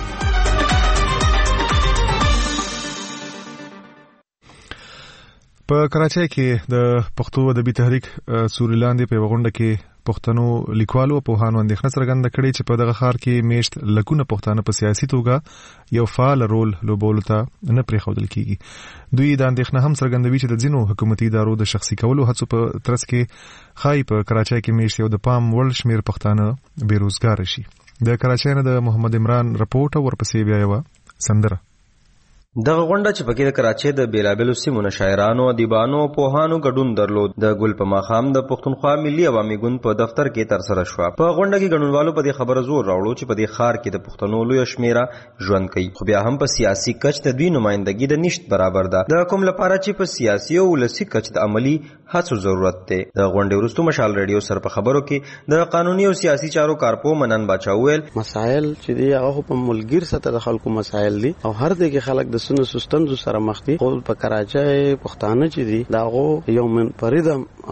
په کراچۍ کې د پښتو ادبي تحریک سوري لاندې په غونډه کې پښتنو لیکوالو په هانو اندېښنه څرګنده کړې چې په دغه ښار کې میشت لکونه پښتانه په سیاسي توګه یو فعال رول لوبولو ته نه پرېښودل کیږي. دوی د اندېښنه هم څرګندوي چې د ځینو حکومتي ادارو د شخصي کولو هڅو په ترڅ کې ښایي په کراچۍ کې میشت یو د پام وړ شمېر پښتانه بېروزګاره شي. د کراچۍ نه د محمد عمران رپورټ او ورپسې بیا یوه سندره. دغه غونډه چې پکې د کراچۍ د بیلابېلو سیمو نه شاعرانو، ادیبانو او پوهانو ګډون درلود د ګل په ماښام د پښتونخوا ملي عوامي ګوند په دفتر کې ترسره شوه. په غونډه کې ګډونوالو په دې خبره زور راوړو چې په دې ښار کې د پښتنو لویه شمېره ژوند کوي، خو بیا هم په سیاسي کچ د دوی نمایندګي د نشت برابر ده، د کوم لپاره چې په سیاسي او ولسي کچ د عملي هڅو ضرورت دی. د غونډې وروسته مشال ریډیو سره په خبرو کې د قانوني او سیاسي چارو کارپو منان باچا وویل مسایل چې دی هغه په ملګر سره د خلکو مسایل دي او هر دغه خلک د سونو سستندو سره مخ دي. خو په کراچۍ پښتانه چې دي داغه یو منفرد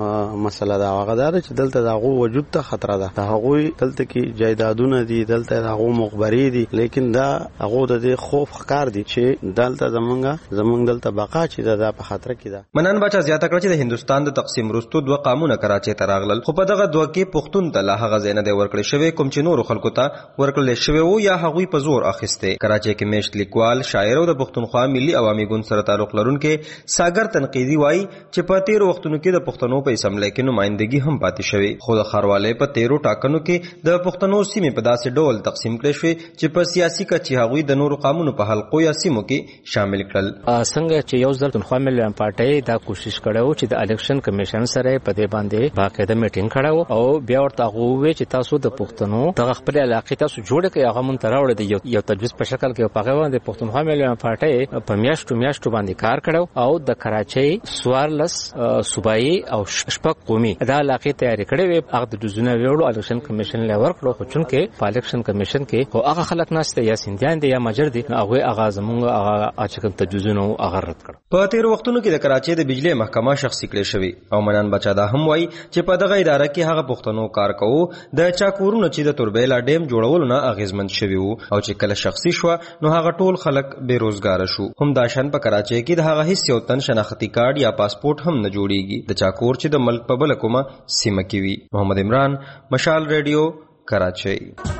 مسله دا هغه ده چې دلته داغه وجود ته خطر ده. دا هغه دلته کې جایدادونه دي، دلته داغه مخبري دي، لیکن دا هغه د خوف ښکار دي چې دلته زمونږه زمونږ دلته بقا چې دا په خطر کې ده. منان باچا زیاته کړ چې د هندستان د تقسیم وروسته دوه قانون کراچۍ ته راغلل، خو په دغه دوه کې پښتون ته لا هغه ځای نه دی ورکړل شوی کوم چې نور خلکو ته ورکړل شوی وو یا هغوی په زور اخیسته. کراچۍ کې میشت لیکوال، شاعر او د پښتونخوا ملي عوامي ګوند سره تعلق لرونکي ساګر تنقیدي وایي چې په تیر وختونو کې د پښتنو په اسمبلی کې نمائندګي هم پاتې شوی، خو د ښاروالۍ په تیرو ټاکنو کې د پښتنو سیمې په داسې ډول تقسیم کړې شوې چې په سیاسي کچې هغوی د نورو قومونو په حلقو یا سیمو کې شامل کړل. څنګه چې یو ځل پښتونخوا ملي پارټۍ دا کوشش کړو چې د الیکشن کمیشن سره په دې باندې باقاعده میټینګ کړو او بیا ورته غووي چې تاسو د پښتنو د خپل علاقې تاسو جوړ کړئ، هغه مونږ ته راوړل دي یو تجویز په شکل کې په هغه باندې پښتونخوا ملي پارټۍ په میاشتو میاشتو باندې کار کړو او د کراچۍ سوارلس صوبایي او شپږ قومي دا علاقې تیاری کړې وي. هغه د جزونه ویړو الیکشن کمیشن له ورکړو، خو چونکې په الیکشن کمیشن کې او هغه خلک ناشته یا سندیان دي یا مجر دي، هغه هغه زمونږ هغه اچکم تجوزونه هغه رد کړ. په تیر وختونو کې د کراچۍ د بجلی محکمه شخصي کړې شوی او منان بچا دا هم وایي چې په دغه اداره کې هغه پښتنو کار کوو د چا کورونه چې د توربیلا ډیم جوړولو نه اغیزمن شوی وو او چې کله شخصي شو نو هغه ټول خلک بیروزګار شو. هم دا شان په کراچۍ کې د هغه هیڅ یو تن شناختی کارت یا پاسپورت هم نه جوړیږي د چا کور چې د ملک په بل کومه سیمه کې وي. محمد عمران، مشال ریډیو، کراچۍ.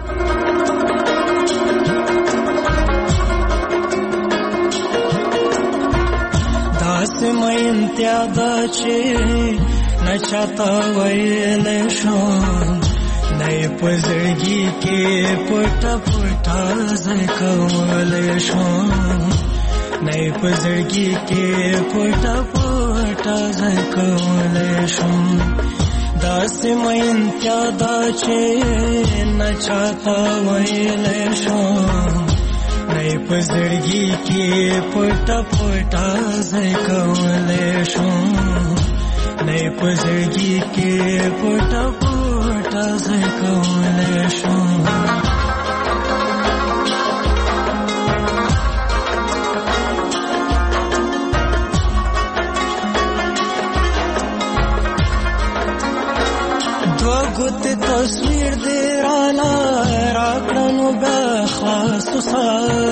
داسې مینتیا ده چې نه چاته ویلی شم، نه یې په زړګي کې پټه پټه ځای کولی شم، نه یې په زړګي کې پټه پټه ځای کولی شم. داسې مینتیا ده چې نه چاته ویلی شم، نه یې په زړګي کې پټه پټه ځای کولی شم، نه یې په زړګي کې پټه پټه ځای کولی شم. ګوت تصویر دې رانا راکړه نو بیا خلاصو سا،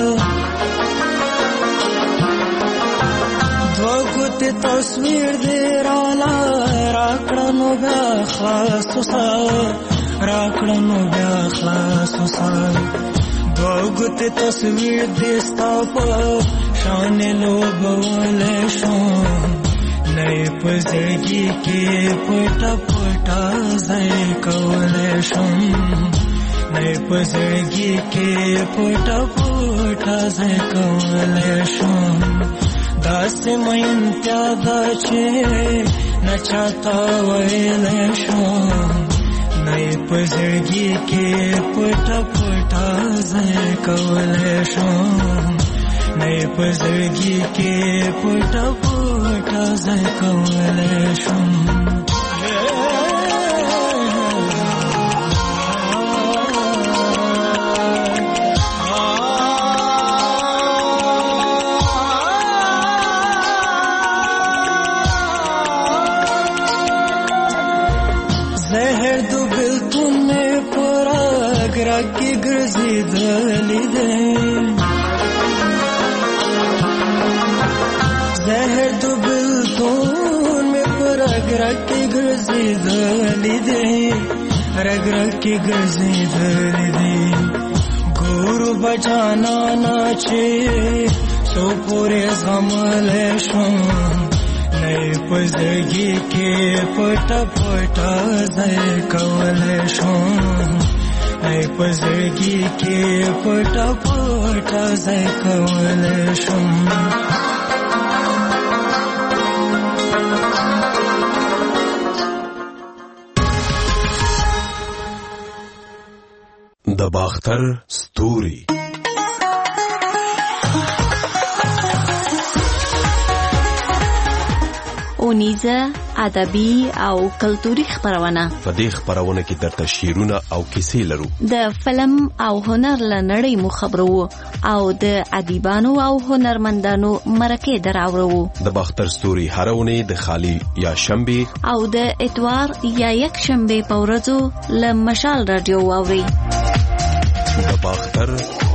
دو ګوت تصویر دې رانا راکړه نو بیا خلاصو سا، راکړه نو بیا خلاصو سا. دو ګوت تصویر دې ستا په شان لوبولی شم، نه یې په زړګي کې پټه پټه ځای کولی شم، نه یې په زړګي کې پټه پټه ځای کولی شم. داسې مینتیا ده چې نه چاته ویلی شم، نه یې په زړګي کې پټه پټه ځای کولی شم، نه یې په زړګي کې پټه پټه ځای کولی شم. زهر دو بلتون میں پورا گرا کی گرزیدلی دے، زهر دو بلتون میں پورا گرا کی گرزیدلی دے، رگ رگ کی گرزیدلی دے. گورو بجانا ناچے سو پورے غملے شم، نه یې په زړګي کې پټه پټه ځای کولی شم، ای پزړګي کې پټ پټ ځای کول شم د باختر ستوري اونیزه ادبي او کلتوري خبرونه. په دې خبرونه کې درته شعرونه او کیسې لرو. د فلم او هنر لنړۍ مو خبرو او د ادیبانو او هنرمندانو مرکه دراوړو. د باختر ستوري هرونه د خالی یا شنبه او د اتوار یا یک شنبه په ورځو له مشال رادیو واوري. د باختر